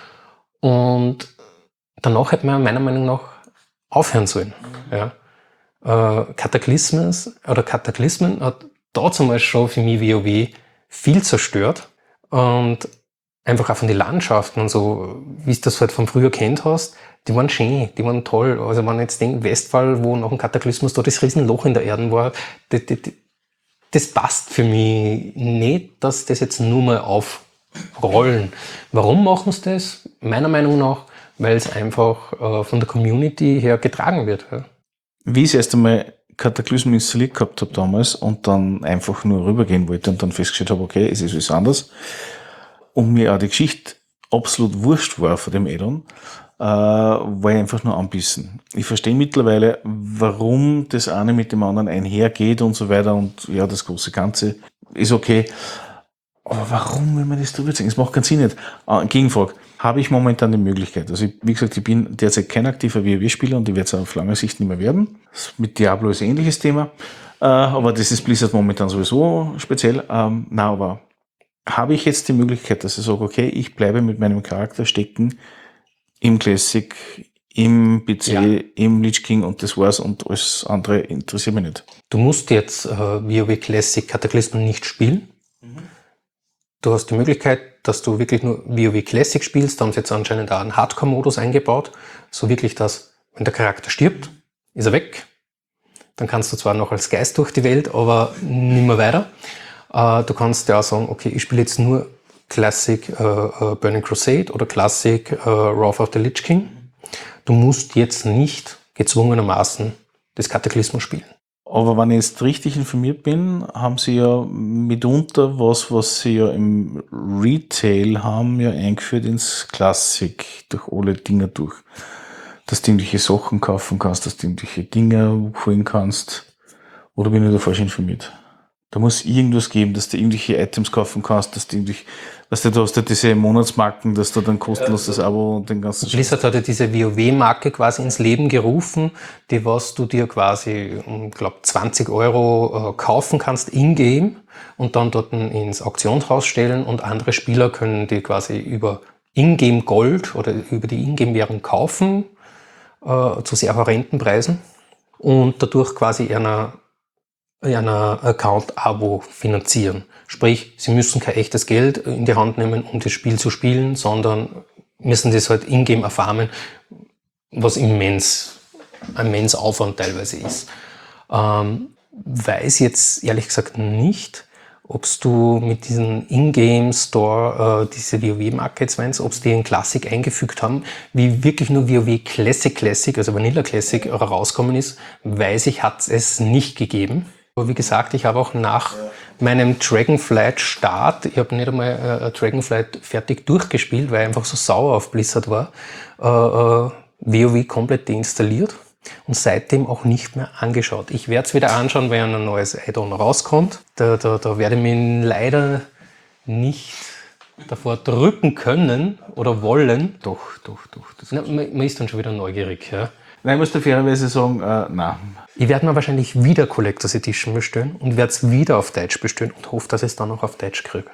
Und danach hätte man meiner Meinung nach aufhören sollen. Ja. Äh, Cataclysmen oder Cataclysmen hat damals schon für mich WoW viel zerstört. Und einfach auch von den Landschaften und so, wie du das halt von früher kennt hast, die waren schön, die waren toll. Also wenn ich jetzt denke, Westfall, wo nach dem Kataklysmus da das Riesenloch in der Erde war, das, das, das passt für mich nicht, dass das jetzt nur mal aufrollen. Warum machen sie das? Meiner Meinung nach, weil es einfach äh, von der Community her getragen wird. Ja. Wie ich das erste Mal Kataklysm installiert gehabt habe damals und dann einfach nur rübergehen wollte und dann festgestellt habe, okay, es ist was anderes, und mir auch die Geschichte absolut wurscht war von dem Add-on, äh, war ich einfach nur anbissen. Ich verstehe mittlerweile, warum das eine mit dem anderen einhergeht und so weiter und ja, das große Ganze ist okay. Aber warum will man das drüber ziehen? Es macht keinen Sinn nicht. Äh, Gegenfrage. Habe ich momentan die Möglichkeit? Also ich, wie gesagt, ich bin derzeit kein aktiver WoW-Spieler und ich werde es auf lange Sicht nicht mehr werden. Mit Diablo ist ein ähnliches Thema. Äh, aber das ist Blizzard momentan sowieso speziell. Ähm, na, aber habe ich jetzt die Möglichkeit, dass ich sage, okay, ich bleibe mit meinem Charakter stecken im Classic, im P C, ja. im Lich King und das war's und alles andere interessiert mich nicht. Du musst jetzt äh, WoW Classic Cataclysm nicht spielen. Mhm. Du hast die Möglichkeit, dass du wirklich nur WoW Classic spielst. Da haben sie jetzt anscheinend auch einen Hardcore-Modus eingebaut. So wirklich, dass, wenn der Charakter stirbt, ist er weg. Dann kannst du zwar noch als Geist durch die Welt, aber nicht mehr weiter. Uh, du kannst ja auch sagen, okay, ich spiele jetzt nur Classic uh, uh, Burning Crusade oder Classic uh, Wrath of the Lich King. Du musst jetzt nicht gezwungenermaßen das Kataklysmus spielen. Aber wenn ich jetzt richtig informiert bin, haben sie ja mitunter was, was sie ja im Retail haben, ja eingeführt ins Classic, durch alle Dinger durch. Dass du irgendwelche Sachen kaufen kannst, dass du irgendwelche Dinge holen kannst. Oder bin ich da falsch informiert? Da muss irgendwas geben, dass du irgendwelche Items kaufen kannst, dass du irgendwelche, weißt du, du hast ja diese Monatsmarken, dass du dann kostenlos das Abo und den ganzen Blizzard hat ja diese WoW-Marke quasi ins Leben gerufen, die was du dir quasi um, glaub, zwanzig Euro äh, kaufen kannst in-game und dann dort ins Auktionshaus stellen und andere Spieler können die quasi über in-game Gold oder über die in-game-Währung kaufen äh, zu sehr horrenden Preisen und dadurch quasi einer einer Account-Abo finanzieren. Sprich, sie müssen kein echtes Geld in die Hand nehmen, um das Spiel zu spielen, sondern müssen das halt in-game erfarmen, was immens, immens Aufwand teilweise ist. Ähm, weiß jetzt ehrlich gesagt nicht, ob du mit diesem In-Game-Store äh, diese WoW-Marke jetzt meinst, ob sie die in Classic eingefügt haben, wie wirklich nur WoW Classic Classic, also Vanilla Classic rauskommen ist, weiß ich, hat es nicht gegeben. Aber wie gesagt, ich habe auch nach meinem Dragonflight-Start, ich habe nicht einmal äh, Dragonflight fertig durchgespielt, weil ich einfach so sauer auf Blizzard war, äh, äh, WoW komplett deinstalliert und seitdem auch nicht mehr angeschaut. Ich werde es wieder anschauen, wenn ein neues Add-on rauskommt. Da, da, da werde ich mich leider nicht davor drücken können oder wollen. Doch, doch, doch. Das Na, man, man ist dann schon wieder neugierig. Ja. Nein, ich muss da fairerweise sagen, äh, nein. Ich werde mir wahrscheinlich wieder Collectors Edition bestellen und werde es wieder auf Deutsch bestellen und hoffe, dass ich es dann auch auf Deutsch kriege.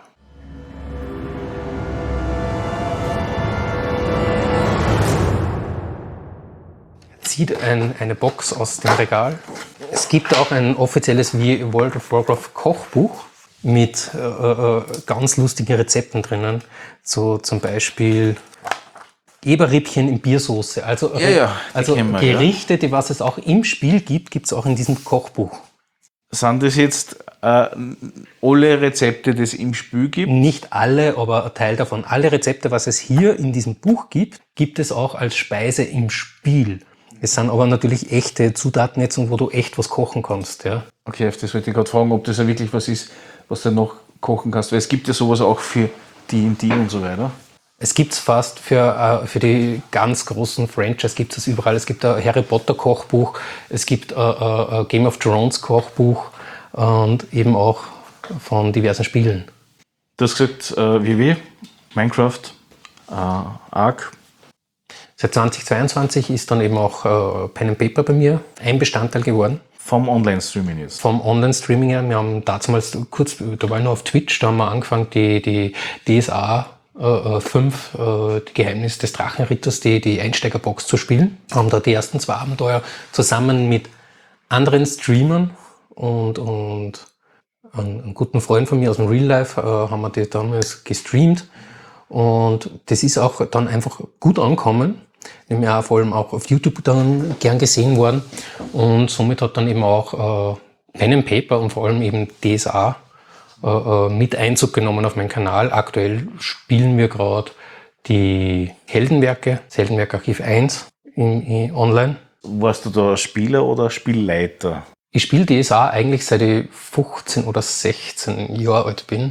Zieht ein, eine Box aus dem Regal. Es gibt auch ein offizielles World of Warcraft Kochbuch mit äh, äh, ganz lustigen Rezepten drinnen. So zum Beispiel Eberrippchen in Biersoße. Also, Ja, ja, die also kennen wir, Gerichte, die was es auch im Spiel gibt, gibt es auch in diesem Kochbuch. Sind das jetzt äh, alle Rezepte, die es im Spiel gibt? Nicht alle, aber ein Teil davon. Alle Rezepte, was es hier in diesem Buch gibt, gibt es auch als Speise im Spiel. Es sind aber natürlich echte Zutaten jetzt, wo du echt was kochen kannst. Ja. Okay, auf das wollte ich gerade fragen, ob das ja wirklich was ist, was du noch kochen kannst. Weil es gibt ja sowas auch für D und D und so weiter. Es gibt es fast für, äh, für die ganz großen Franchise, gibt es überall. Es gibt ein Harry Potter Kochbuch, es gibt ein, ein Game of Thrones Kochbuch und eben auch von diversen Spielen. Du hast gesagt, äh, WoW, Minecraft, äh, Ark. Seit zweitausendzweiundzwanzig ist dann eben auch äh, Pen and Paper bei mir ein Bestandteil geworden. Vom Online-Streaming jetzt. Vom Online-Streaming her. Wir haben damals kurz, da war ich noch auf Twitch, da haben wir angefangen, die, die D S A fünf, äh, die Geheimnis des Drachenritters, die, die Einsteigerbox zu spielen. Haben da die ersten zwei Abenteuer zusammen mit anderen Streamern und, und einem, einem guten Freund von mir aus dem Real Life äh, haben wir die damals gestreamt. Und das ist auch dann einfach gut angekommen. Nämlich auch vor allem auch auf YouTube dann gern gesehen worden. Und somit hat dann eben auch äh, Pen and Paper und vor allem eben D S A äh, mit Einzug genommen auf meinen Kanal. Aktuell spielen wir gerade die Heldenwerke, das Heldenwerk Archiv eins in, in online. Warst du da Spieler oder Spielleiter? Ich spiele D S A eigentlich seit ich fünfzehn oder sechzehn Jahre alt bin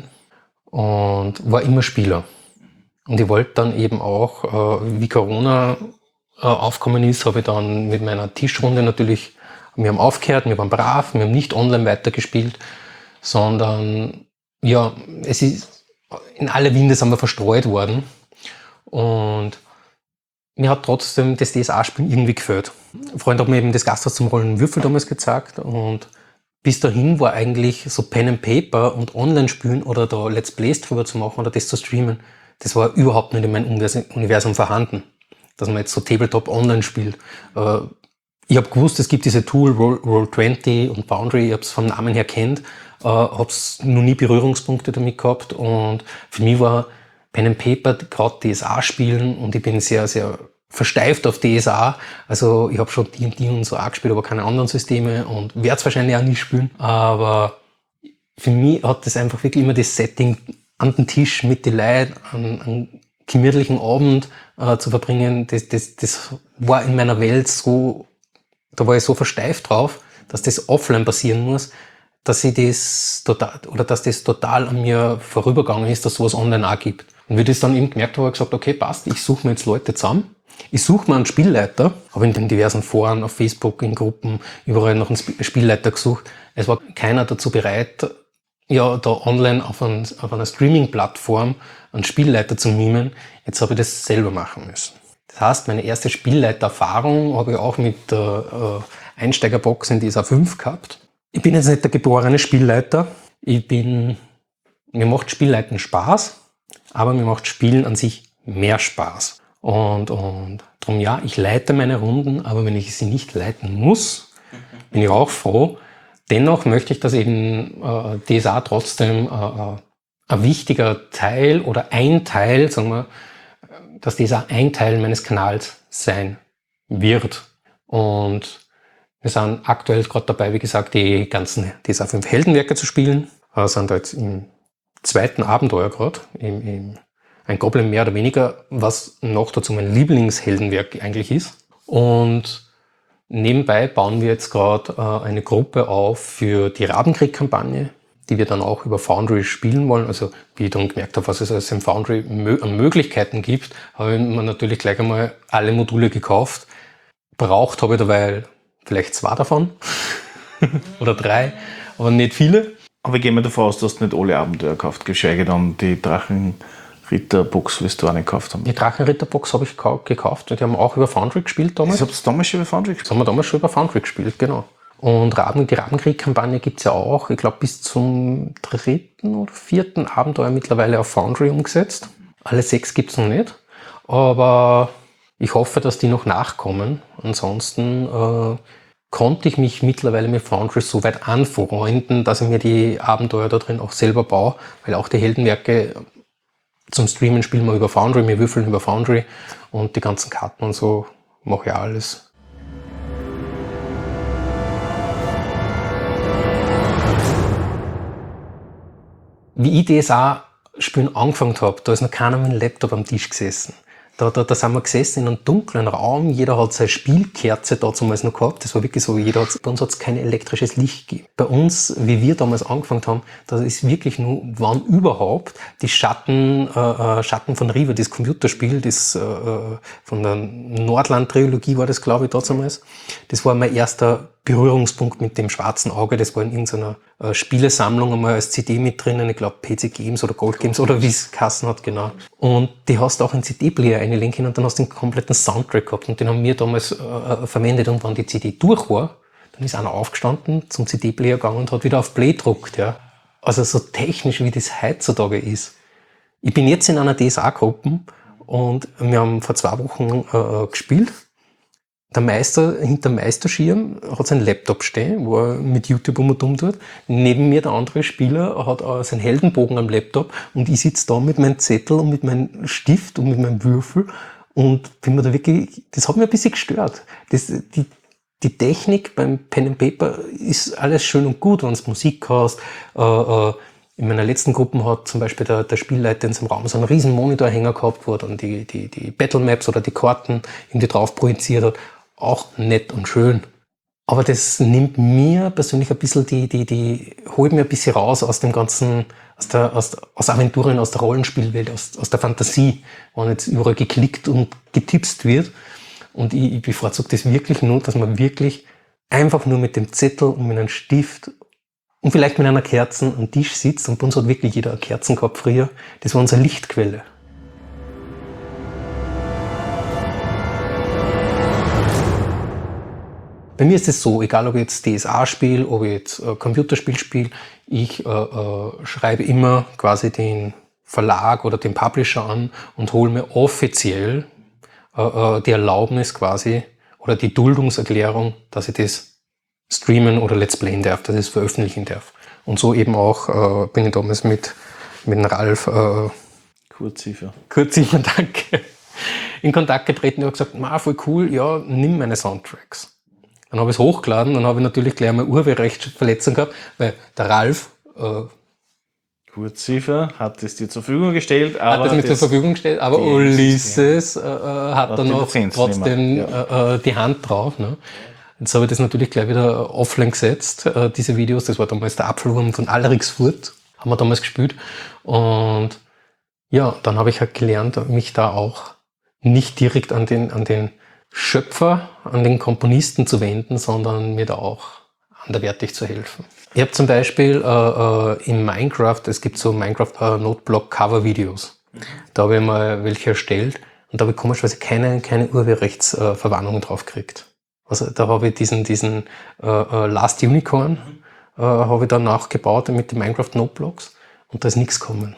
und war immer Spieler. Und ich wollte dann eben auch, äh, wie Corona äh, aufgekommen ist, habe ich dann mit meiner Tischrunde natürlich, wir haben aufgehört, wir waren brav, wir haben nicht online weitergespielt, sondern ja, es ist in alle Winde sind wir verstreut worden und mir hat trotzdem das D S A-Spielen irgendwie gefällt. Ein Freund hat mir eben das Gasthaus zum Rollen Würfel damals gezeigt und bis dahin war eigentlich so Pen and Paper und Online-Spielen oder da Let's Plays drüber zu machen oder das zu streamen, das war überhaupt nicht in meinem Universum vorhanden, dass man jetzt so Tabletop online spielt. Ich habe gewusst, es gibt diese Tool, Roll zwanzig und Boundary, ich habe es vom Namen her kennt, habe es noch nie Berührungspunkte damit gehabt und für mich war Pen and Paper gerade D S A spielen und ich bin sehr, sehr versteift auf D S A. Also ich habe schon D und D und so auch gespielt, aber keine anderen Systeme und werde es wahrscheinlich auch nie spielen. Aber für mich hat das einfach wirklich immer das Setting an den Tisch mit den Leuten, einen, einen gemütlichen Abend äh, zu verbringen. Das, das, das war in meiner Welt so, da war ich so versteift drauf, dass das offline passieren muss, dass ich das total, oder dass das total an mir vorübergegangen ist, dass sowas online auch gibt. Und wie ich das dann eben gemerkt habe, habe ich gesagt, okay, passt, ich suche mir jetzt Leute zusammen. Ich suche mir einen Spielleiter, habe in den diversen Foren, auf Facebook, in Gruppen, überall nach einem Spielleiter gesucht. Es war keiner dazu bereit, ja, da online auf, ein, auf einer Streaming-Plattform einen Spielleiter zu mimen. Jetzt habe ich das selber machen müssen. Das heißt, meine erste Spielleitererfahrung habe ich auch mit der äh, Einsteigerbox in D S A fünf gehabt. Ich bin jetzt nicht der geborene Spielleiter. Ich bin, mir macht Spielleiten Spaß, aber mir macht Spielen an sich mehr Spaß. Und, und darum ja, ich leite meine Runden, aber wenn ich sie nicht leiten muss, bin ich auch froh. Dennoch möchte ich, dass eben äh, D S A trotzdem äh, ein wichtiger Teil oder ein Teil, sagen wir, dass D S A ein Teil meines Kanals sein wird. Und wir sind aktuell gerade dabei, wie gesagt, die ganzen D S A fünf Heldenwerke zu spielen. Wir sind jetzt im zweiten Abenteuer gerade, im, im ein Goblin mehr oder weniger, was noch dazu mein Lieblingsheldenwerk eigentlich ist. Und nebenbei bauen wir jetzt gerade äh, eine Gruppe auf für die Rabenkrieg-Kampagne, die wir dann auch über Foundry spielen wollen. Also wie ich dann gemerkt habe, was es als im Foundry mö- an Möglichkeiten gibt, habe ich mir natürlich gleich einmal alle Module gekauft. Braucht habe ich dabei vielleicht zwei davon oder drei, aber nicht viele. Aber ich gehe mal davon aus, dass du nicht alle Abenteuer gekauft, geschweige dann die Drachenritter-Box, wirst du auch nicht gekauft haben. Die Drachenritter-Box habe ich gekauft, die haben wir auch über Foundry gespielt damals. Das habt ihr damals schon über Foundry gespielt? Das haben wir damals schon über Foundry gespielt, genau. Und Raben, die Rabenkrieg-Kampagne gibt es ja auch, ich glaube, bis zum dritten oder vierten Abenteuer mittlerweile auf Foundry umgesetzt. Alle sechs gibt es noch nicht, aber ich hoffe, dass die noch nachkommen. Ansonsten äh, konnte ich mich mittlerweile mit Foundry so weit anfreunden, dass ich mir die Abenteuer da drin auch selber baue, weil auch die Heldenwerke zum Streamen spielen wir über Foundry, wir würfeln über Foundry und die ganzen Karten und so mache ich alles. Wie ich D S A-Spielen angefangen habe, da ist noch keiner mit dem Laptop am Tisch gesessen. Da, da, da sind wir gesessen in einem dunklen Raum, jeder hat seine Spielkerze damals noch gehabt, das war wirklich so, jeder hat, bei uns hat es kein elektrisches Licht gegeben. Bei uns, wie wir damals angefangen haben, da ist wirklich nur, wann überhaupt, die Schatten, äh, Schatten von Riva, das Computerspiel, das äh, von der Nordland-Trilogie war das, glaube ich, damals. Das war mein erster Berührungspunkt mit dem schwarzen Auge, das war in irgendeiner äh, Spielesammlung einmal als C D mit drinnen, ich glaube P C Games oder Gold Games oder wie es geheißen hat, genau. Und die hast du auch in C D-Player einlegen können und dann hast du den kompletten Soundtrack gehabt und den haben wir damals äh, verwendet und wenn die C D durch war, dann ist einer aufgestanden, zum C D-Player gegangen und hat wieder auf Play gedruckt, ja. Also so technisch, wie das heutzutage ist. Ich bin jetzt in einer D S A-Gruppe und wir haben vor zwei Wochen äh, gespielt. Der Meister, hinter dem Meisterschirm hat seinen Laptop stehen, wo er mit YouTube um und um tut. Neben mir der andere Spieler hat äh, seinen Heldenbogen am Laptop und ich sitze da mit meinem Zettel und mit meinem Stift und mit meinem Würfel und bin mir da wirklich, das hat mich ein bisschen gestört. Das, die, die Technik beim Pen and Paper ist alles schön und gut, wenn du Musik hast. Äh, äh, in meiner letzten Gruppe hat zum Beispiel der, der Spielleiter in seinem Raum so einen riesen Monitorhänger gehabt, wo er dann die, die, die Battle Maps oder die Karten irgendwie drauf projiziert hat. Auch nett und schön. Aber das nimmt mir persönlich ein bisschen die, die, die, holt mir ein bisschen raus aus dem ganzen, aus der, aus, aus Aventurien, aus der Rollenspielwelt, aus, aus der Fantasie, wo jetzt überall geklickt und getipst wird. Und ich, ich bevorzuge das wirklich nur, dass man wirklich einfach nur mit dem Zettel und mit einem Stift und vielleicht mit einer Kerze am Tisch sitzt. Und bei uns hat wirklich jeder eine Kerzen gehabt früher. Das war unsere Lichtquelle. Bei mir ist es so, egal ob ich jetzt D S A spiele, ob ich jetzt äh, Computerspiel spiele, ich äh, äh, schreibe immer quasi den Verlag oder den Publisher an und hole mir offiziell äh, äh, die Erlaubnis quasi oder die Duldungserklärung, dass ich das streamen oder let's playen darf, dass ich es veröffentlichen darf. Und so eben auch äh, bin ich damals mit, mit dem Ralf äh, Kurziffer. Kurziffer, danke, in Kontakt getreten und habe gesagt, ma, voll cool, ja, nimm meine Soundtracks. Dann habe ich es hochgeladen, dann habe ich natürlich gleich einmal Urheberrechtsverletzung gehabt, weil der Ralf äh, Kurziffer hat es dir zur Verfügung gestellt, aber hat es mir zur Verfügung gestellt, aber Ulysses äh, hat, hat dann noch trotzdem ja. äh, die Hand drauf. Ne? Jetzt habe ich das natürlich gleich wieder offline gesetzt, äh, diese Videos. Das war damals der Apfelwurm von Allerixfurt, haben wir damals gespielt. Und ja, dann habe ich halt gelernt, mich da auch nicht direkt an den, an den Schöpfer, an den Komponisten zu wenden, sondern mir da auch anderweitig zu helfen. Ich habe zum Beispiel äh, äh, in Minecraft, es gibt so Minecraft-Noteblock-Cover-Videos. Da habe ich mal welche erstellt und da habe ich komischerweise keine, keine Urheberrechtsverwarnungen äh, drauf gekriegt. Also da habe ich diesen, diesen äh, äh, Last Unicorn äh, habe ich dann nachgebaut mit den Minecraft-Noteblocks und da ist nichts gekommen.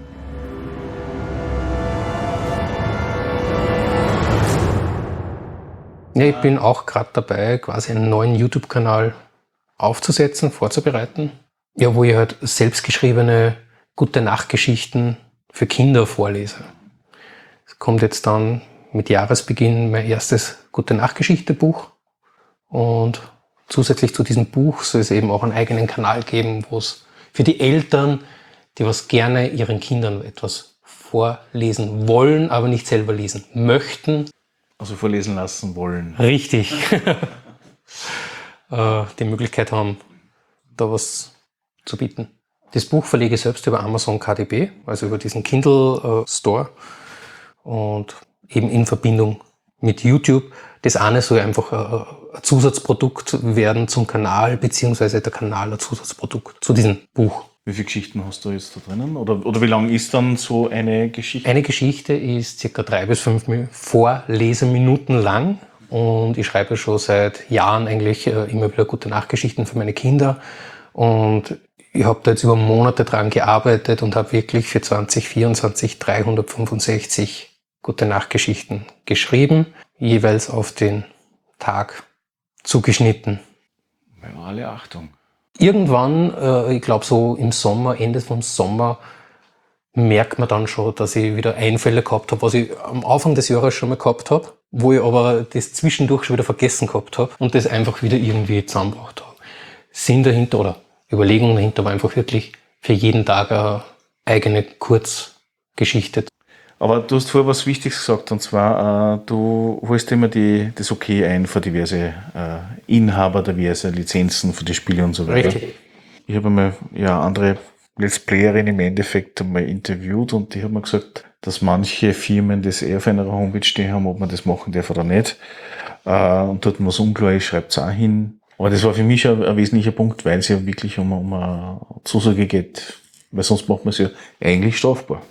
Ja, ich bin auch gerade dabei, quasi einen neuen YouTube-Kanal aufzusetzen, vorzubereiten. Ja, wo ich halt selbstgeschriebene Gute-Nacht-Geschichten für Kinder vorlese. Es kommt jetzt dann mit Jahresbeginn mein erstes Gute-Nacht-Geschichte-Buch. Und zusätzlich zu diesem Buch soll es eben auch einen eigenen Kanal geben, wo es für die Eltern, die was gerne ihren Kindern etwas vorlesen wollen, aber nicht selber lesen möchten. Also vorlesen lassen wollen. Richtig. Die Möglichkeit haben, da was zu bieten. Das Buch verlege ich selbst über Amazon K D B, also über diesen Kindle äh, Store und eben in Verbindung mit YouTube. Das eine soll einfach äh, ein Zusatzprodukt werden zum Kanal, beziehungsweise der Kanal ein Zusatzprodukt zu diesem Buch. Wie viele Geschichten hast du jetzt da drinnen? Oder, oder wie lang ist dann so eine Geschichte? Eine Geschichte ist circa drei bis fünf Vorleseminuten lang. Und ich schreibe schon seit Jahren eigentlich äh, immer wieder Gute-Nacht-Geschichten für meine Kinder. Und ich habe da jetzt über Monate dran gearbeitet und habe wirklich für zwanzig vierundzwanzig dreihundertfünfundsechzig Gute-Nacht-Geschichten geschrieben, jeweils auf den Tag zugeschnitten. Ja, alle Achtung. Irgendwann, äh, ich glaube so im Sommer, Ende vom Sommer, merkt man dann schon, dass ich wieder Einfälle gehabt habe, was ich am Anfang des Jahres schon mal gehabt habe, wo ich aber das zwischendurch schon wieder vergessen gehabt habe und das einfach wieder irgendwie zusammengebracht habe. Sinn dahinter oder Überlegung dahinter war einfach wirklich für jeden Tag eine eigene Kurzgeschichte. Aber du hast vorher was Wichtiges gesagt, und zwar, äh, du holst immer die, das Okay ein für diverse äh, Inhaber, diverse Lizenzen für die Spiele und so weiter. Richtig. Ich habe einmal ja, andere Let's Playerin im Endeffekt einmal interviewt und die haben mir gesagt, dass manche Firmen das eher auf einer Homepage stehen haben, ob man das machen darf oder nicht. Äh, und dort was unklar ist, schreibt es auch hin. Aber das war für mich ein, ein wesentlicher Punkt, weil es ja wirklich um, um eine Zusage geht, weil sonst macht man es ja eigentlich strafbar.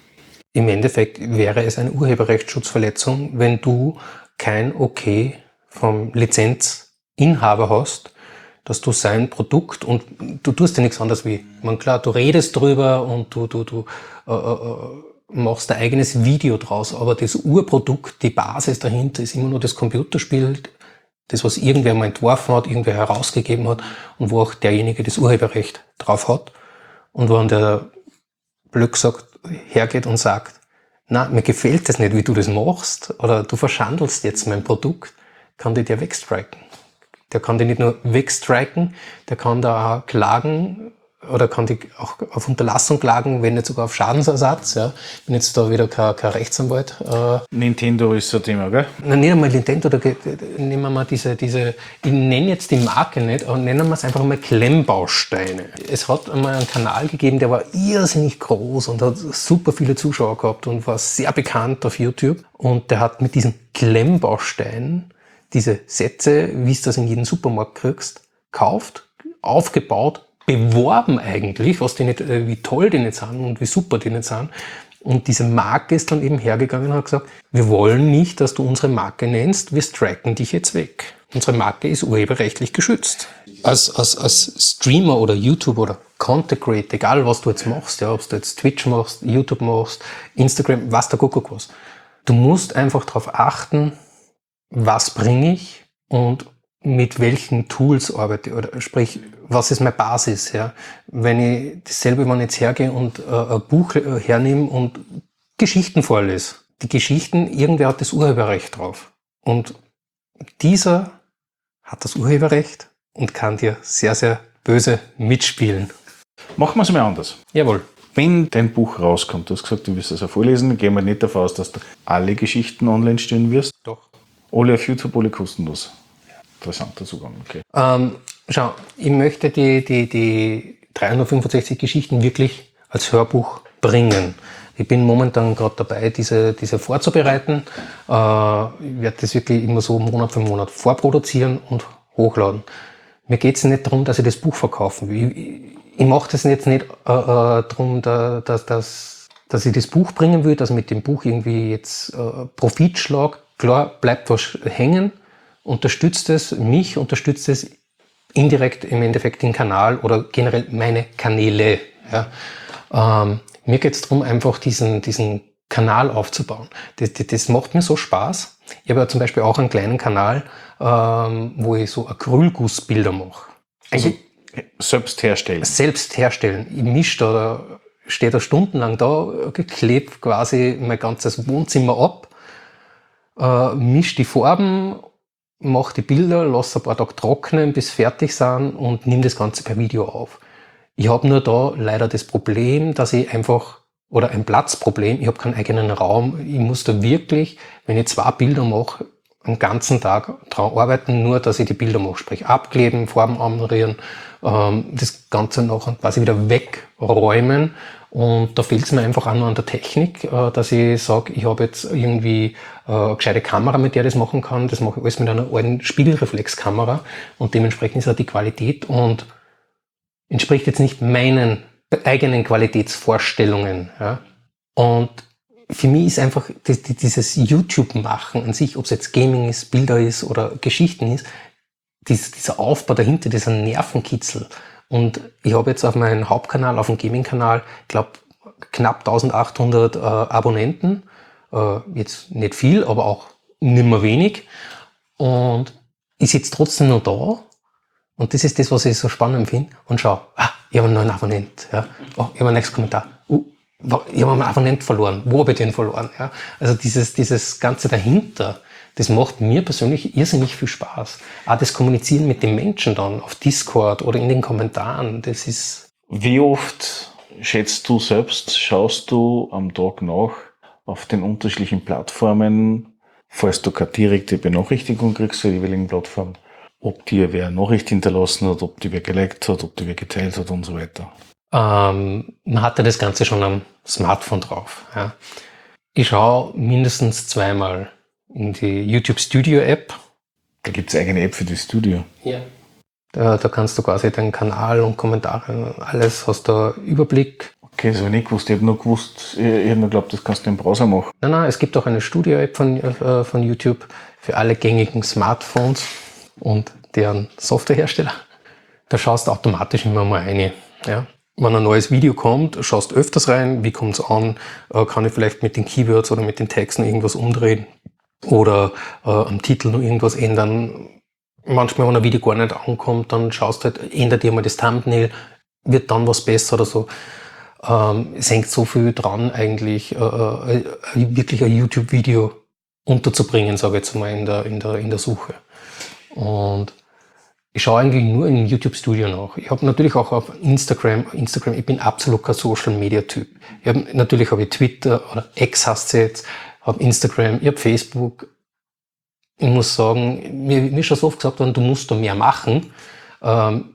Im Endeffekt wäre es eine Urheberrechtsschutzverletzung, wenn du kein Okay vom Lizenzinhaber hast, dass du sein Produkt, und du tust ja nichts anderes wie, man klar, du redest drüber und du, du, du äh, äh, machst ein eigenes Video draus, aber das Urprodukt, die Basis dahinter ist immer nur das Computerspiel, das, was irgendwer mal entworfen hat, irgendwer herausgegeben hat und wo auch derjenige das Urheberrecht drauf hat. Und wenn der blöd gesagt hergeht und sagt, na, mir gefällt das nicht, wie du das machst, oder du verschandelst jetzt mein Produkt, kann der dir wegstriken. Der kann dir nicht nur wegstriken, der kann da auch klagen oder kann die auch auf Unterlassung klagen, wenn nicht sogar auf Schadensersatz. Ja. Ich bin jetzt da wieder kein, kein Rechtsanwalt. Äh, Nintendo ist so ein Thema, gell? Na, nicht einmal Nintendo, da nehmen wir mal diese, diese, ich nenne jetzt die Marke nicht, aber nennen wir es einfach mal Klemmbausteine. Es hat einmal einen Kanal gegeben, der war irrsinnig groß und hat super viele Zuschauer gehabt und war sehr bekannt auf YouTube. Und der hat mit diesen Klemmbausteinen diese Sätze, wie es das in jedem Supermarkt kriegst, kauft, aufgebaut, beworben eigentlich, was die nicht, wie toll die nicht sind und wie super die nicht sind. Und diese Marke ist dann eben hergegangen und hat gesagt, wir wollen nicht, dass du unsere Marke nennst, wir striken dich jetzt weg. Unsere Marke ist urheberrechtlich geschützt. Als, als, als Streamer oder YouTuber oder Content Creator, egal was du jetzt machst, ja, ob du jetzt Twitch machst, YouTube machst, Instagram, was der Kuckuck was. Du musst einfach darauf achten, was bringe ich und mit welchen Tools arbeite ich, oder sprich, was ist meine Basis, ja? Wenn ich dasselbe, wenn ich jetzt hergehe und äh, ein Buch äh, hernehme und Geschichten vorlese. Die Geschichten, irgendwer hat das Urheberrecht drauf. Und dieser hat das Urheberrecht und kann dir sehr, sehr böse mitspielen. Machen wir es mal anders. Jawohl. Wenn dein Buch rauskommt, du hast gesagt, du wirst es auch vorlesen, gehen wir nicht davon aus, dass du alle Geschichten online stellen wirst. Doch. Alle auf YouTube, alle kostenlos. interessanter Zugang, okay. Ähm, schau, ich möchte die, die, die dreihundertfünfundsechzig Geschichten wirklich als Hörbuch bringen. Ich bin momentan gerade dabei, diese, diese vorzubereiten. Äh, ich werde das wirklich immer so Monat für Monat vorproduzieren und hochladen. Mir geht es nicht darum, dass ich das Buch verkaufen will. Ich, ich, ich mache das jetzt nicht äh, äh, darum, da, dass, dass, dass ich das Buch bringen will, dass ich mit dem Buch irgendwie jetzt äh, Profit schlage. Klar, bleibt was hängen, unterstützt es mich, unterstützt es indirekt im Endeffekt den Kanal oder generell meine Kanäle. Ja. Ähm, mir geht es darum, einfach diesen, diesen Kanal aufzubauen. Das, das, das macht mir so Spaß. Ich habe ja zum Beispiel auch einen kleinen Kanal, ähm, wo ich so Acrylgussbilder mache. Also selbst herstellen? Selbst herstellen. Ich mische da, da stehe da stundenlang da, geklebt quasi mein ganzes Wohnzimmer ab, äh, mische die Farben, mache die Bilder, lasse ein paar Tage trocknen, bis fertig sind und nehme das Ganze per Video auf. Ich habe nur da leider das Problem, dass ich einfach, oder ein Platzproblem, ich habe keinen eigenen Raum. Ich muss da wirklich, wenn ich zwei Bilder mache, einen ganzen Tag dran arbeiten, nur dass ich die Bilder mache, sprich abkleben, Farben anrühren, ähm, das Ganze nachher quasi wieder wegräumen. Und da fehlt es mir einfach auch nur an der Technik, äh, dass ich sage, ich habe jetzt irgendwie äh, eine gescheite Kamera, mit der ich das machen kann. Das mache ich alles mit einer alten Spiegelreflexkamera und dementsprechend ist auch die Qualität und entspricht jetzt nicht meinen eigenen Qualitätsvorstellungen. Ja. Und für mich ist einfach das, dieses YouTube-Machen an sich, ob es jetzt Gaming ist, Bilder ist oder Geschichten ist, dies, dieser Aufbau dahinter, dieser Nervenkitzel. Und ich habe jetzt auf meinem Hauptkanal, auf dem Gaming-Kanal, ich glaube, knapp eintausendachthundert äh, Abonnenten. Äh, jetzt nicht viel, aber auch nimmer wenig. Und ich sitze trotzdem noch da. Und das ist das, was ich so spannend finde. Und schau, ah, ich habe einen neuen Abonnent. Ja. Oh, ich habe einen nächsten Kommentar. Uh, ich habe einen Abonnent verloren. Wo habe ich den verloren? Ja. Also dieses, dieses Ganze dahinter, das macht mir persönlich irrsinnig viel Spaß. Auch das Kommunizieren mit den Menschen dann auf Discord oder in den Kommentaren, das ist... Wie oft schätzt du selbst, schaust du am Tag nach auf den unterschiedlichen Plattformen, falls du keine direkte Benachrichtigung kriegst zur jeweiligen Plattform, ob dir wer eine Nachricht hinterlassen hat, ob dir wer geliked hat, ob dir wer geteilt hat und so weiter? Ähm, man hatte das Ganze schon am Smartphone drauf. Ja. Ich schaue mindestens zweimal in die YouTube Studio App. Da gibt es eigene App für das Studio. Ja. Da, da kannst du quasi deinen Kanal und Kommentare, alles, hast da Überblick. Okay, das habe ich nicht gewusst. Ich habe nur gewusst, ich, ich habe nur geglaubt, das kannst du im Browser machen. Nein, nein, es gibt auch eine Studio App von, äh, von YouTube für alle gängigen Smartphones und deren Softwarehersteller. Da schaust du automatisch immer mal rein. Ja. Wenn ein neues Video kommt, schaust öfters rein, wie kommt es an, äh, kann ich vielleicht mit den Keywords oder mit den Texten irgendwas umdrehen oder äh, am Titel noch irgendwas ändern. Manchmal, wenn ein Video gar nicht ankommt, dann schaust du halt, ändert dir mal das Thumbnail, wird dann was besser oder so. Ähm, es hängt so viel dran eigentlich, äh, äh, wirklich ein YouTube-Video unterzubringen, sage ich jetzt mal, in der, in der, in der Suche. Und ich schaue eigentlich nur in YouTube Studio nach. Ich habe natürlich auch auf Instagram, Instagram, ich bin absolut kein Social Media Typ. Ich hab, natürlich habe ich Twitter oder X heißt es jetzt, habe Instagram, ich habe Facebook. Ich muss sagen, mir, mir ist schon so oft gesagt worden, du musst da mehr machen. Ähm,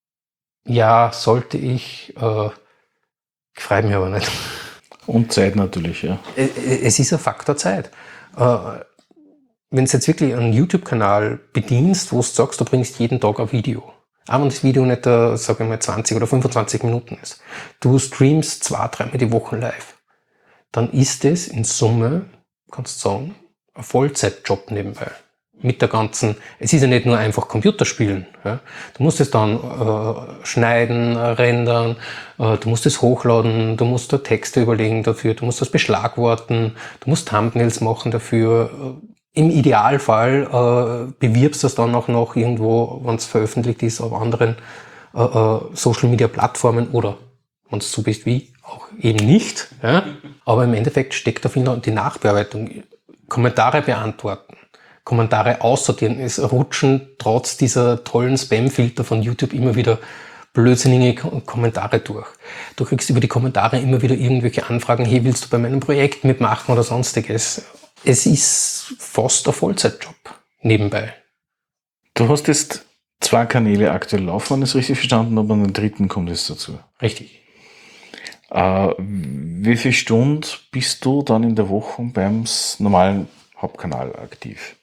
ja, sollte ich, äh, freut mich aber nicht. Und Zeit natürlich, ja. Es ist ein Faktor Zeit. Äh, wenn du jetzt wirklich einen YouTube-Kanal bedienst, wo du sagst, du bringst jeden Tag ein Video, auch wenn das Video nicht, äh, sag ich mal, zwanzig oder fünfundzwanzig Minuten ist, du streamst zwei, dreimal die Woche live, dann ist es in Summe, kannst du sagen, ein Vollzeitjob nebenbei. Mit der ganzen, es ist ja nicht nur einfach Computerspielen. Ja. Du musst es dann äh, schneiden, rendern, äh, du musst es hochladen, du musst da Texte überlegen dafür, du musst das beschlagworten, du musst Thumbnails machen dafür. Im Idealfall äh, bewirbst du das dann auch noch irgendwo, wenn es veröffentlicht ist, auf anderen äh, äh, Social-Media-Plattformen oder, wenn es so bist wie, auch eben nicht. Ja. Aber im Endeffekt steckt da viel die Nachbearbeitung. Kommentare beantworten, Kommentare aussortieren. Es rutschen trotz dieser tollen Spam-Filter von YouTube immer wieder blödsinnige Kommentare durch. Du kriegst über die Kommentare immer wieder irgendwelche Anfragen, hey, willst du bei meinem Projekt mitmachen oder sonstiges. Es ist fast ein Vollzeitjob nebenbei. Du hast jetzt zwei Kanäle aktuell laufen, wenn ich es richtig verstanden habe, und den dritten kommt jetzt dazu. Richtig. Äh, wie viele Stunden bist du dann in der Woche beim normalen Hauptkanal aktiv?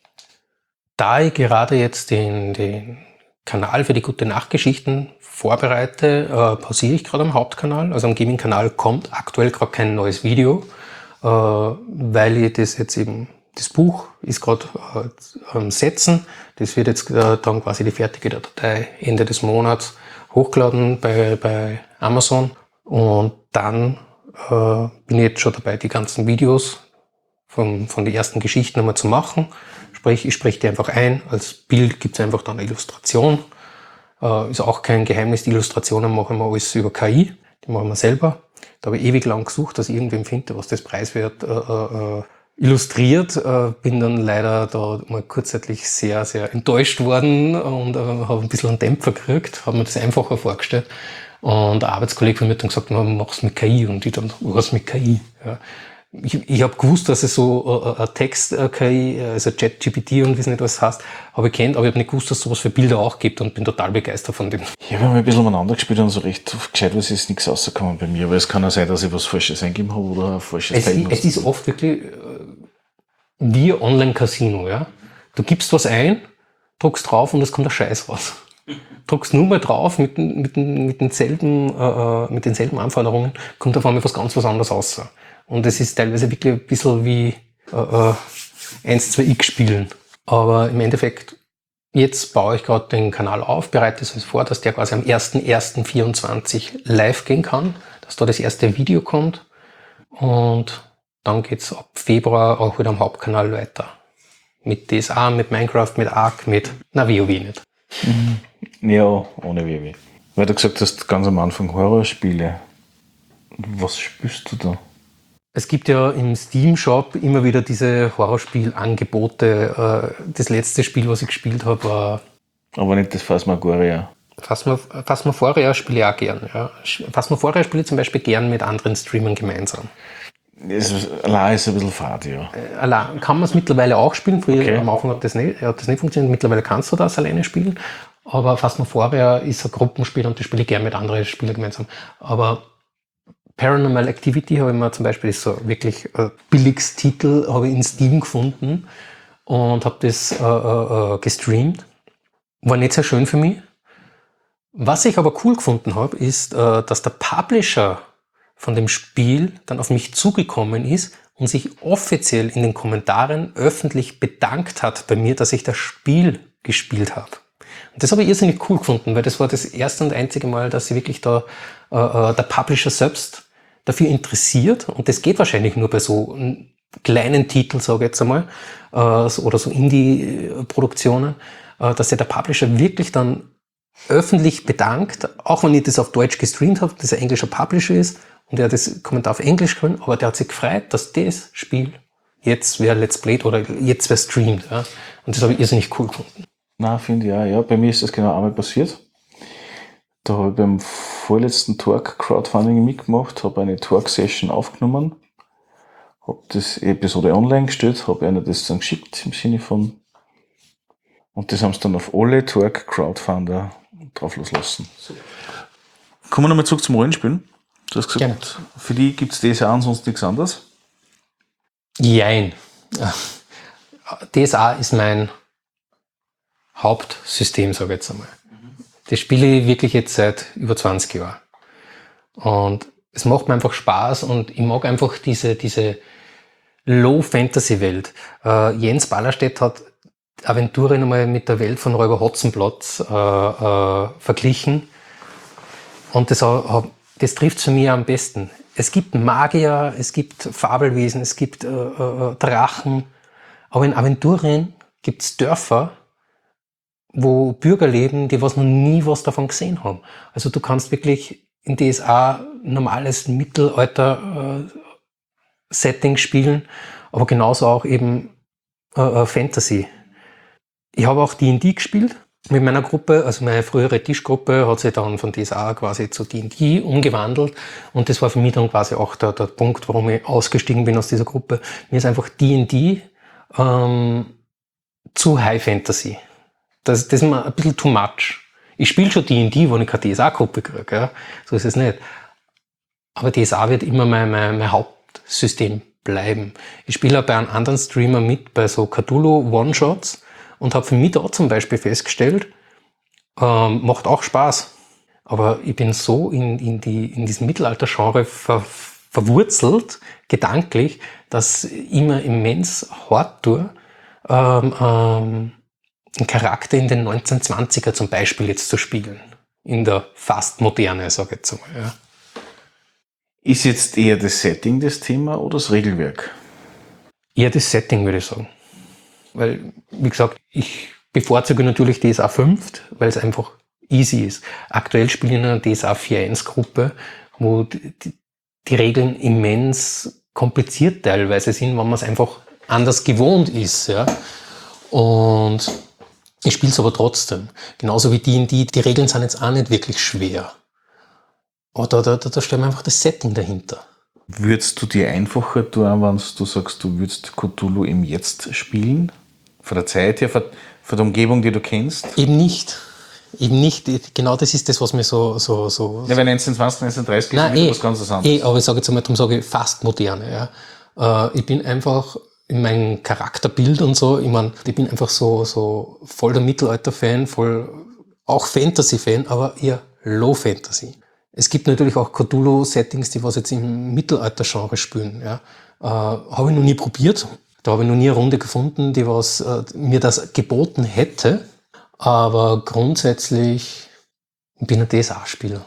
Da ich gerade jetzt den, den Kanal für die gute Nachtgeschichten vorbereite, äh, pausiere ich gerade am Hauptkanal. Also am Gaming-Kanal kommt aktuell gerade kein neues Video, äh, weil ich das jetzt eben, das Buch ist gerade äh, am Setzen. Das wird jetzt äh, dann quasi die fertige Datei Ende des Monats hochgeladen bei, bei Amazon. Und dann äh, bin ich jetzt schon dabei, die ganzen Videos von, von den ersten Geschichten einmal zu machen. Sprich, ich spreche die einfach ein. Als Bild gibt es einfach dann eine Illustration. Äh, ist auch kein Geheimnis, die Illustrationen machen wir alles über K I. Die machen wir selber. Da habe ich ewig lang gesucht, dass ich irgendwem finde, was das preiswert äh, äh, illustriert. Äh, bin dann leider da mal kurzzeitig sehr, sehr enttäuscht worden und äh, habe ein bisschen einen Dämpfer gekriegt. Habe mir das einfacher vorgestellt. Und ein Arbeitskollege von mir hat dann gesagt, man mach's mit K I. Und ich dann, was mit K I? Ja. Ich, ich habe gewusst, dass es so äh, Text-K I, also ChatGPT und wie es nicht alles heißt, habe ich kennt, aber ich habe nicht gewusst, dass es sowas für Bilder auch gibt und bin total begeistert von dem. Ich habe mal ein bisschen umeinander gespielt und so recht gescheit, was ist nichts rausgekommen bei mir, aber es kann auch sein, dass ich was Falsches eingegeben habe oder ein falsches Es, es ist oft wirklich äh, wie Online-Casino, ja. Du gibst was ein, druckst drauf und es kommt der Scheiß raus. Druckst nur mal drauf mit, mit, mit, denselben, äh, mit denselben Anforderungen, kommt auf einmal was ganz was anderes raus. Und es ist teilweise wirklich ein bisschen wie äh, eins zwei X spielen. Aber im Endeffekt, jetzt baue ich gerade den Kanal auf, bereite es vor, dass der quasi am erster erster vierundzwanzig live gehen kann, dass da das erste Video kommt. Und dann geht's ab Februar auch wieder am Hauptkanal weiter. Mit D S A, mit Minecraft, mit Ark, mit, na, WoW nicht. Mhm. Ja, ohne WoW. Weil du gesagt hast, ganz am Anfang Horrorspiele. Was spielst du da? Es gibt ja im Steam-Shop immer wieder diese Horrorspiel-Angebote. Das letzte Spiel, was ich gespielt habe, war... Aber nicht das Phasmagoria. Phasmagoria spiele ich auch gern. Ja. Phasmagoria spiele ich zum Beispiel gern mit anderen Streamern gemeinsam. Es ist, allein ist ein bisschen fad, ja. Allein kann man es mittlerweile auch spielen. Früher Okay. Am Anfang hat das, nicht, hat das nicht funktioniert. Mittlerweile kannst du das alleine spielen. Aber Phasmagoria ist ein Gruppenspiel und das spiele ich gern mit anderen Spielern gemeinsam. Aber Paranormal Activity habe ich mir zum Beispiel, ist so wirklich ein billiges Titel, habe ich in Steam gefunden und habe das äh, äh, gestreamt. War nicht sehr schön für mich. Was ich aber cool gefunden habe, ist, äh, dass der Publisher von dem Spiel dann auf mich zugekommen ist und sich offiziell in den Kommentaren öffentlich bedankt hat bei mir, dass ich das Spiel gespielt habe. Und das habe ich irrsinnig cool gefunden, weil das war das erste und einzige Mal, dass sich wirklich da äh, der Publisher selbst dafür interessiert. Und das geht wahrscheinlich nur bei so kleinen Titeln, sage ich jetzt einmal, äh, oder so Indie-Produktionen, äh, dass sich der Publisher wirklich dann öffentlich bedankt, auch wenn ich das auf Deutsch gestreamt habe, dass er englischer Publisher ist und er hat das Kommentar auf Englisch können, aber der hat sich gefreut, dass das Spiel jetzt wer Let's Played oder jetzt wer streamt. Ja. Und das habe ich irrsinnig cool gefunden. Na, finde ich auch, ja. Bei mir ist das genau einmal passiert. Da habe ich beim vorletzten Talk Crowdfunding mitgemacht, habe eine Talk-Session aufgenommen, habe das Episode online gestellt, habe einer das dann geschickt im Sinne von, und das haben sie dann auf alle Talk Crowdfunder drauf loslassen. Kommen wir nochmal zurück zum Rollenspielen. Du hast gesagt, Gerne. Für die gibt es D S A und sonst nichts anderes. Jein. D S A ist mein Hauptsystem, sage ich jetzt einmal. Das spiele ich wirklich jetzt seit über zwanzig Jahren. Und es macht mir einfach Spaß und ich mag einfach diese, diese Low-Fantasy-Welt. Äh, Jens Ballerstedt hat Aventurien einmal mit der Welt von Räuber Hotzenplotz äh, äh, verglichen. Und das, das trifft für mich am besten. Es gibt Magier, es gibt Fabelwesen, es gibt äh, äh, Drachen. Aber in Aventurien gibt es Dörfer, wo Bürger leben, die was noch nie was davon gesehen haben. Also du kannst wirklich in D S A normales Mittelalter-Setting äh, spielen, aber genauso auch eben äh, äh, Fantasy. Ich habe auch D und D gespielt mit meiner Gruppe, also meine frühere Tischgruppe hat sich dann von D S A quasi zu D und D umgewandelt und das war für mich dann quasi auch der, der Punkt, warum ich ausgestiegen bin aus dieser Gruppe. Mir ist einfach D und D ähm, zu High Fantasy. Das, das ist mir ein bisschen too much. Ich spiele schon D und D, wenn ich keine D S A-Gruppe kriege. Ja? So ist es nicht. Aber D S A wird immer mein, mein, mein Hauptsystem bleiben. Ich spiele auch bei einem anderen Streamer mit, bei so Cthulhu One-Shots und habe für mich da zum Beispiel festgestellt, ähm, macht auch Spaß. Aber ich bin so in, in, die, in diesem Mittelalter-Genre ver, verwurzelt, gedanklich, dass ich immer immens hart tue, ähm, ähm, einen Charakter in den neunzehnhundertzwanziger zum Beispiel jetzt zu spielen. In der fast Moderne, sage ich jetzt mal. Ja. Ist jetzt eher das Setting das Thema oder das Regelwerk? Eher das Setting, würde ich sagen. Weil, wie gesagt, ich bevorzuge natürlich D S A fünf, weil es einfach easy ist. Aktuell spiele ich in einer D S A vier Punkt eins Gruppe, wo die, die, die Regeln immens kompliziert teilweise sind, wenn man es einfach anders gewohnt ist. Ja. Und ich spiele es aber trotzdem. Genauso wie D und D. Die Regeln sind jetzt auch nicht wirklich schwer. Aber da, da, da steht einfach das Setting dahinter. Würdest du dir einfacher tun, wenn du sagst, du würdest Cthulhu im Jetzt spielen? Von der Zeit her, von, von der Umgebung, die du kennst? Eben nicht. Eben nicht. Genau das ist das, was mir so... so, so ja, weil neunzehnhundertzwanzig, neunzehnhundertdreißig ist eh, was ganz anderes. Eh, aber ich sage jetzt einmal, darum sage ich fast moderne. Ja. Äh, ich bin einfach in meinem Charakterbild und so, ich meine, ich bin einfach so, so voll der Mittelalter-Fan, voll auch Fantasy-Fan, aber eher Low-Fantasy. Es gibt natürlich auch Cthulhu-Settings, die was jetzt im Mittelalter-Genre spielen. Ja. Äh, habe ich noch nie probiert. Da habe ich noch nie eine Runde gefunden, die was äh, mir das geboten hätte. Aber grundsätzlich bin ich ein D S A-Spieler.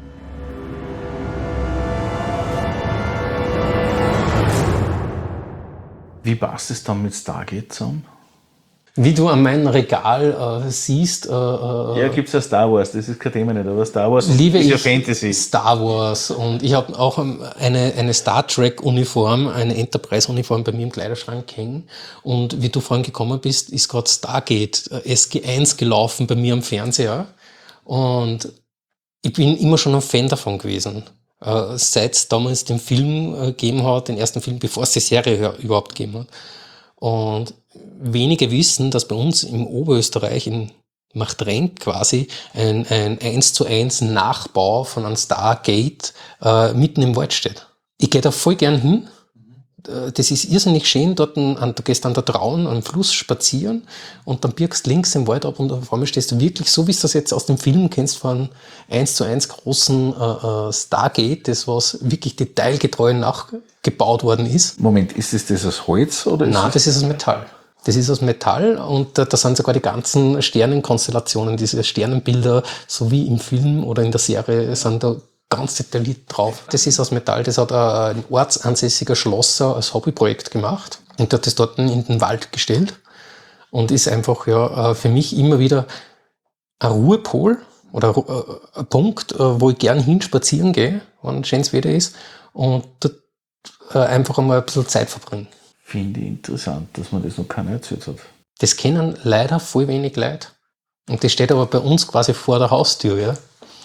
Wie passt es dann mit Stargate zusammen? Wie du an meinem Regal äh, siehst... Äh, äh, ja, gibt es ja Star Wars, das ist kein Thema nicht, aber Star Wars liebe ist ja ich Fantasy. Star Wars und ich habe auch eine, eine Star Trek-Uniform, eine Enterprise-Uniform bei mir im Kleiderschrank hängen. Und wie du vorhin gekommen bist, ist gerade Stargate äh, S G eins gelaufen bei mir am Fernseher. Und ich bin immer schon ein Fan davon gewesen. Äh, seit es damals den Film äh, gegeben hat, den ersten Film, bevor es die Serie überhaupt gegeben hat. Und wenige wissen, dass bei uns im Oberösterreich in Machtrenk quasi ein, ein eins zu eins Nachbau von einem Stargate äh, mitten im Wald steht. Ich gehe da voll gern hin. Das ist irrsinnig schön, dort an, du gehst an der Traun am Fluss spazieren und dann birgst links im Wald ab und auf einmal stehst du wirklich, so wie du das jetzt aus dem Film kennst, von eins zu eins großen äh, Stargate, das was wirklich detailgetreu nachgebaut worden ist. Moment, ist das das aus Holz? Oder ist Nein, das, das ist aus Metall. Das ist aus Metall und da, da sind sogar die ganzen Sternenkonstellationen, diese Sternenbilder, so wie im Film oder in der Serie, sind da ganz detailliert drauf. Das ist aus Metall, das hat ein ortsansässiger Schlosser als Hobbyprojekt gemacht und hat das dort in den Wald gestellt und ist einfach ja für mich immer wieder ein Ruhepol oder ein Punkt, wo ich gern hin spazieren gehe, wenn schönes Wetter ist und dort einfach einmal ein bisschen Zeit verbringen. Finde ich interessant, dass man das noch keiner erzählt hat. Das kennen leider voll wenig Leute. Und das steht aber bei uns quasi vor der Haustür, ja.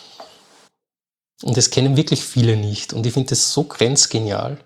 Und das kennen wirklich viele nicht. Und ich finde das so grenzgenial.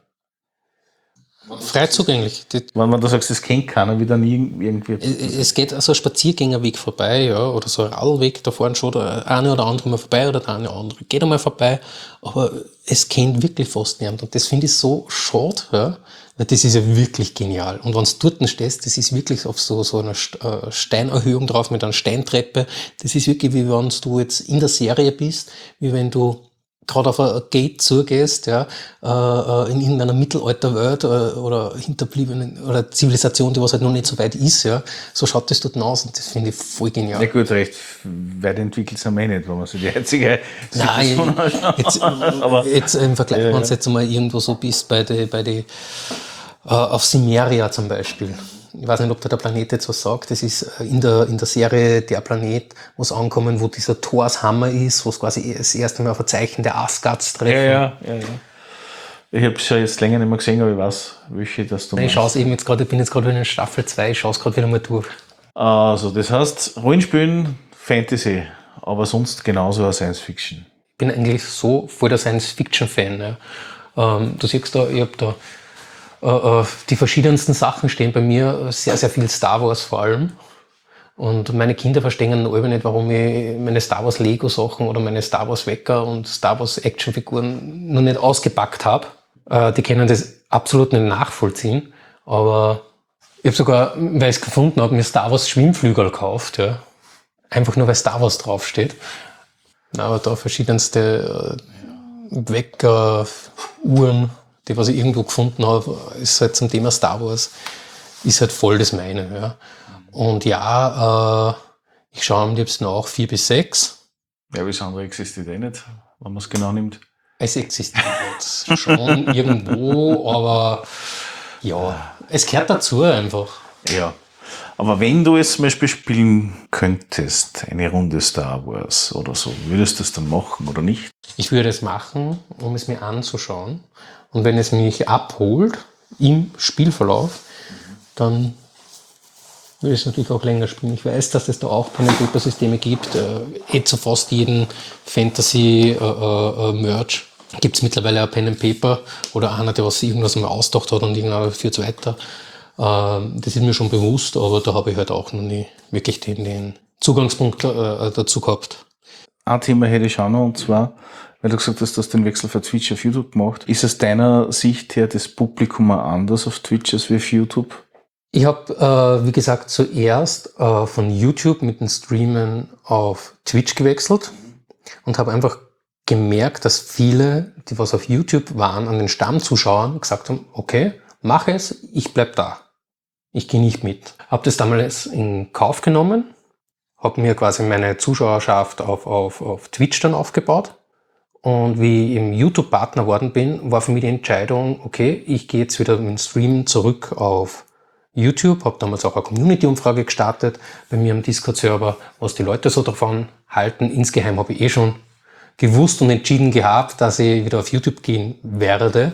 Frei zugänglich. Wenn man da sagst, das kennt keiner, wie dann irgendwie... Es geht also ein Spaziergängerweg vorbei, ja, oder so ein Radlweg, da fahren schon der eine oder andere mal vorbei oder der eine oder andere geht einmal vorbei, aber es kennt wirklich fast niemand. Und das finde ich so schade, ja, weil das ist ja wirklich genial. Und wenn du dort stehst, das ist wirklich auf so, so einer Steinerhöhung drauf mit einer Steintreppe, das ist wirklich wie wenn du jetzt in der Serie bist, wie wenn du gerade auf ein Gate zugehst, ja, äh, in irgendeiner Mittelalterwelt oder, oder hinterbliebenen oder Zivilisation, die was halt noch nicht so weit ist, ja, so schaut das dort aus und das finde ich voll genial. Ja gut, recht weit entwickelt sind wir eh nicht, wenn man so die einzige Situation anschaut. Jetzt, aber, jetzt im Vergleich, ja, wenn du ja. jetzt mal irgendwo so bist bei die, bei die, äh, auf Cimmeria zum Beispiel. Ich weiß nicht, ob da der Planet jetzt was sagt. Das ist in der, in der Serie der Planet, wo es ankommen, wo dieser Thors Hammer ist, wo es quasi das erste Mal auf ein Zeichen der Asgards treffen. Ja, ja, ja, ja. Ich habe es schon jetzt länger nicht mehr gesehen, aber ich weiß, welche das du meinst. Ich schaue es eben jetzt gerade, ich bin jetzt gerade in Staffel zwei, ich schaue es gerade wieder mal durch. Also, das heißt, Rollenspielen, Fantasy, aber sonst genauso eine Science Fiction. Ich bin eigentlich so voll der Science Fiction Fan. Ja. Ähm, du siehst da, ich habe da Uh, uh, die verschiedensten Sachen stehen bei mir, sehr, sehr viel Star Wars vor allem. Und meine Kinder verstehen alle nicht, warum ich meine Star Wars Lego Sachen oder meine Star Wars Wecker und Star Wars Actionfiguren noch nicht ausgepackt habe. Äh, die können das absolut nicht nachvollziehen. Aber ich habe sogar, weil ich es gefunden habe, mir Star Wars Schwimmflügel gekauft. Ja. Einfach nur, weil Star Wars draufsteht. Aber da verschiedenste äh, Wecker, Uhren, die was ich irgendwo gefunden habe, ist halt zum Thema Star Wars, ist halt voll das meine. Ja. Und ja, äh, ich schaue am liebsten auch vier bis sechs. Ja, wie das andere existiert eh nicht, wenn man es genau nimmt. Es existiert schon irgendwo, aber ja, es gehört dazu einfach. Ja, aber wenn du jetzt zum Beispiel spielen könntest, eine Runde Star Wars oder so, würdest du das dann machen oder nicht? Ich würde es machen, um es mir anzuschauen. Und wenn es mich abholt im Spielverlauf, dann würde ich es natürlich auch länger spielen. Ich weiß, dass es da auch Pen-and-Paper-Systeme gibt. Äh, eh zu fast jedem Fantasy-Merch äh, äh, gibt es mittlerweile ein Pen-and-Paper oder einer, der was irgendwas mal ausgedacht hat und irgendeiner führt es weiter. Äh, das ist mir schon bewusst, aber da habe ich halt auch noch nie wirklich den, den Zugangspunkt äh, dazu gehabt. Ein Thema hätte ich auch noch, und zwar, weil du gesagt hast, du hast den Wechsel von Twitch auf YouTube gemacht. Ist aus deiner Sicht her das Publikum auch anders auf Twitch als wie auf YouTube? Ich habe, äh, wie gesagt, zuerst äh, von YouTube mit dem Streamen auf Twitch gewechselt und habe einfach gemerkt, dass viele, die was auf YouTube waren, an den Stammzuschauern gesagt haben, okay, mach es, ich bleib da. Ich gehe nicht mit. Habe das damals in Kauf genommen, habe mir quasi meine Zuschauerschaft auf, auf, auf Twitch dann aufgebaut. Und wie ich im YouTube-Partner geworden bin, war für mich die Entscheidung, okay, ich gehe jetzt wieder mit dem Stream zurück auf YouTube, habe damals auch eine Community-Umfrage gestartet bei mir am Discord-Server, was die Leute so davon halten. Insgeheim habe ich eh schon gewusst und entschieden gehabt, dass ich wieder auf YouTube gehen werde.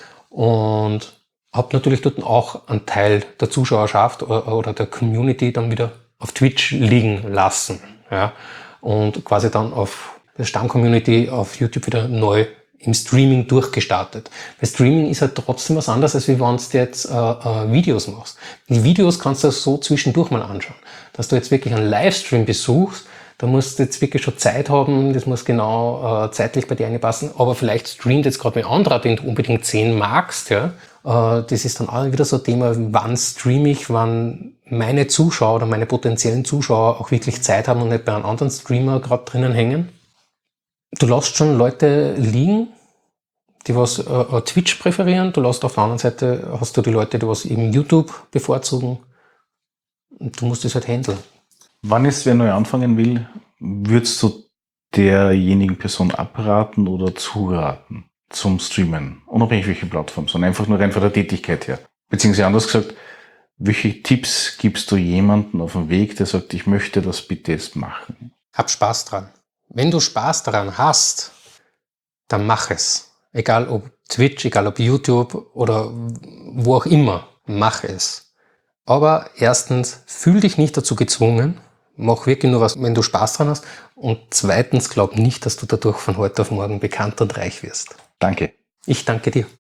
Und habe natürlich dort auch einen Teil der Zuschauerschaft oder der Community dann wieder auf Twitch liegen lassen. Ja. Und quasi dann auf der Stamm-Community auf YouTube wieder neu im Streaming durchgestartet. Weil Streaming ist halt trotzdem was anderes, als wie wenn du jetzt äh, äh, Videos machst. Die Videos kannst du so zwischendurch mal anschauen. Dass du jetzt wirklich einen Livestream besuchst, da musst du jetzt wirklich schon Zeit haben, das muss genau äh, zeitlich bei dir einpassen, aber vielleicht streamt jetzt gerade ein anderer, den du unbedingt sehen magst. Ja? Äh, das ist dann auch wieder so ein Thema, wann streame ich, wann meine Zuschauer oder meine potenziellen Zuschauer auch wirklich Zeit haben und nicht bei einem anderen Streamer gerade drinnen hängen. Du lässt schon Leute liegen, die was äh, Twitch präferieren. Du lässt auf der anderen Seite, hast du die Leute, die was eben YouTube bevorzugen. Und du musst das halt handeln. Wann ist, wer neu anfangen will, würdest du derjenigen Person abraten oder zuraten zum Streamen? Unabhängig welche Plattform, sondern einfach nur rein von der Tätigkeit her. Beziehungsweise anders gesagt, welche Tipps gibst du jemandem auf dem Weg, der sagt, ich möchte das bitte jetzt machen? Hab Spaß dran. Wenn du Spaß daran hast, dann mach es. Egal ob Twitch, egal ob YouTube oder wo auch immer, mach es. Aber erstens, fühl dich nicht dazu gezwungen. Mach wirklich nur was, wenn du Spaß dran hast. Und zweitens, glaub nicht, dass du dadurch von heute auf morgen bekannt und reich wirst. Danke. Ich danke dir.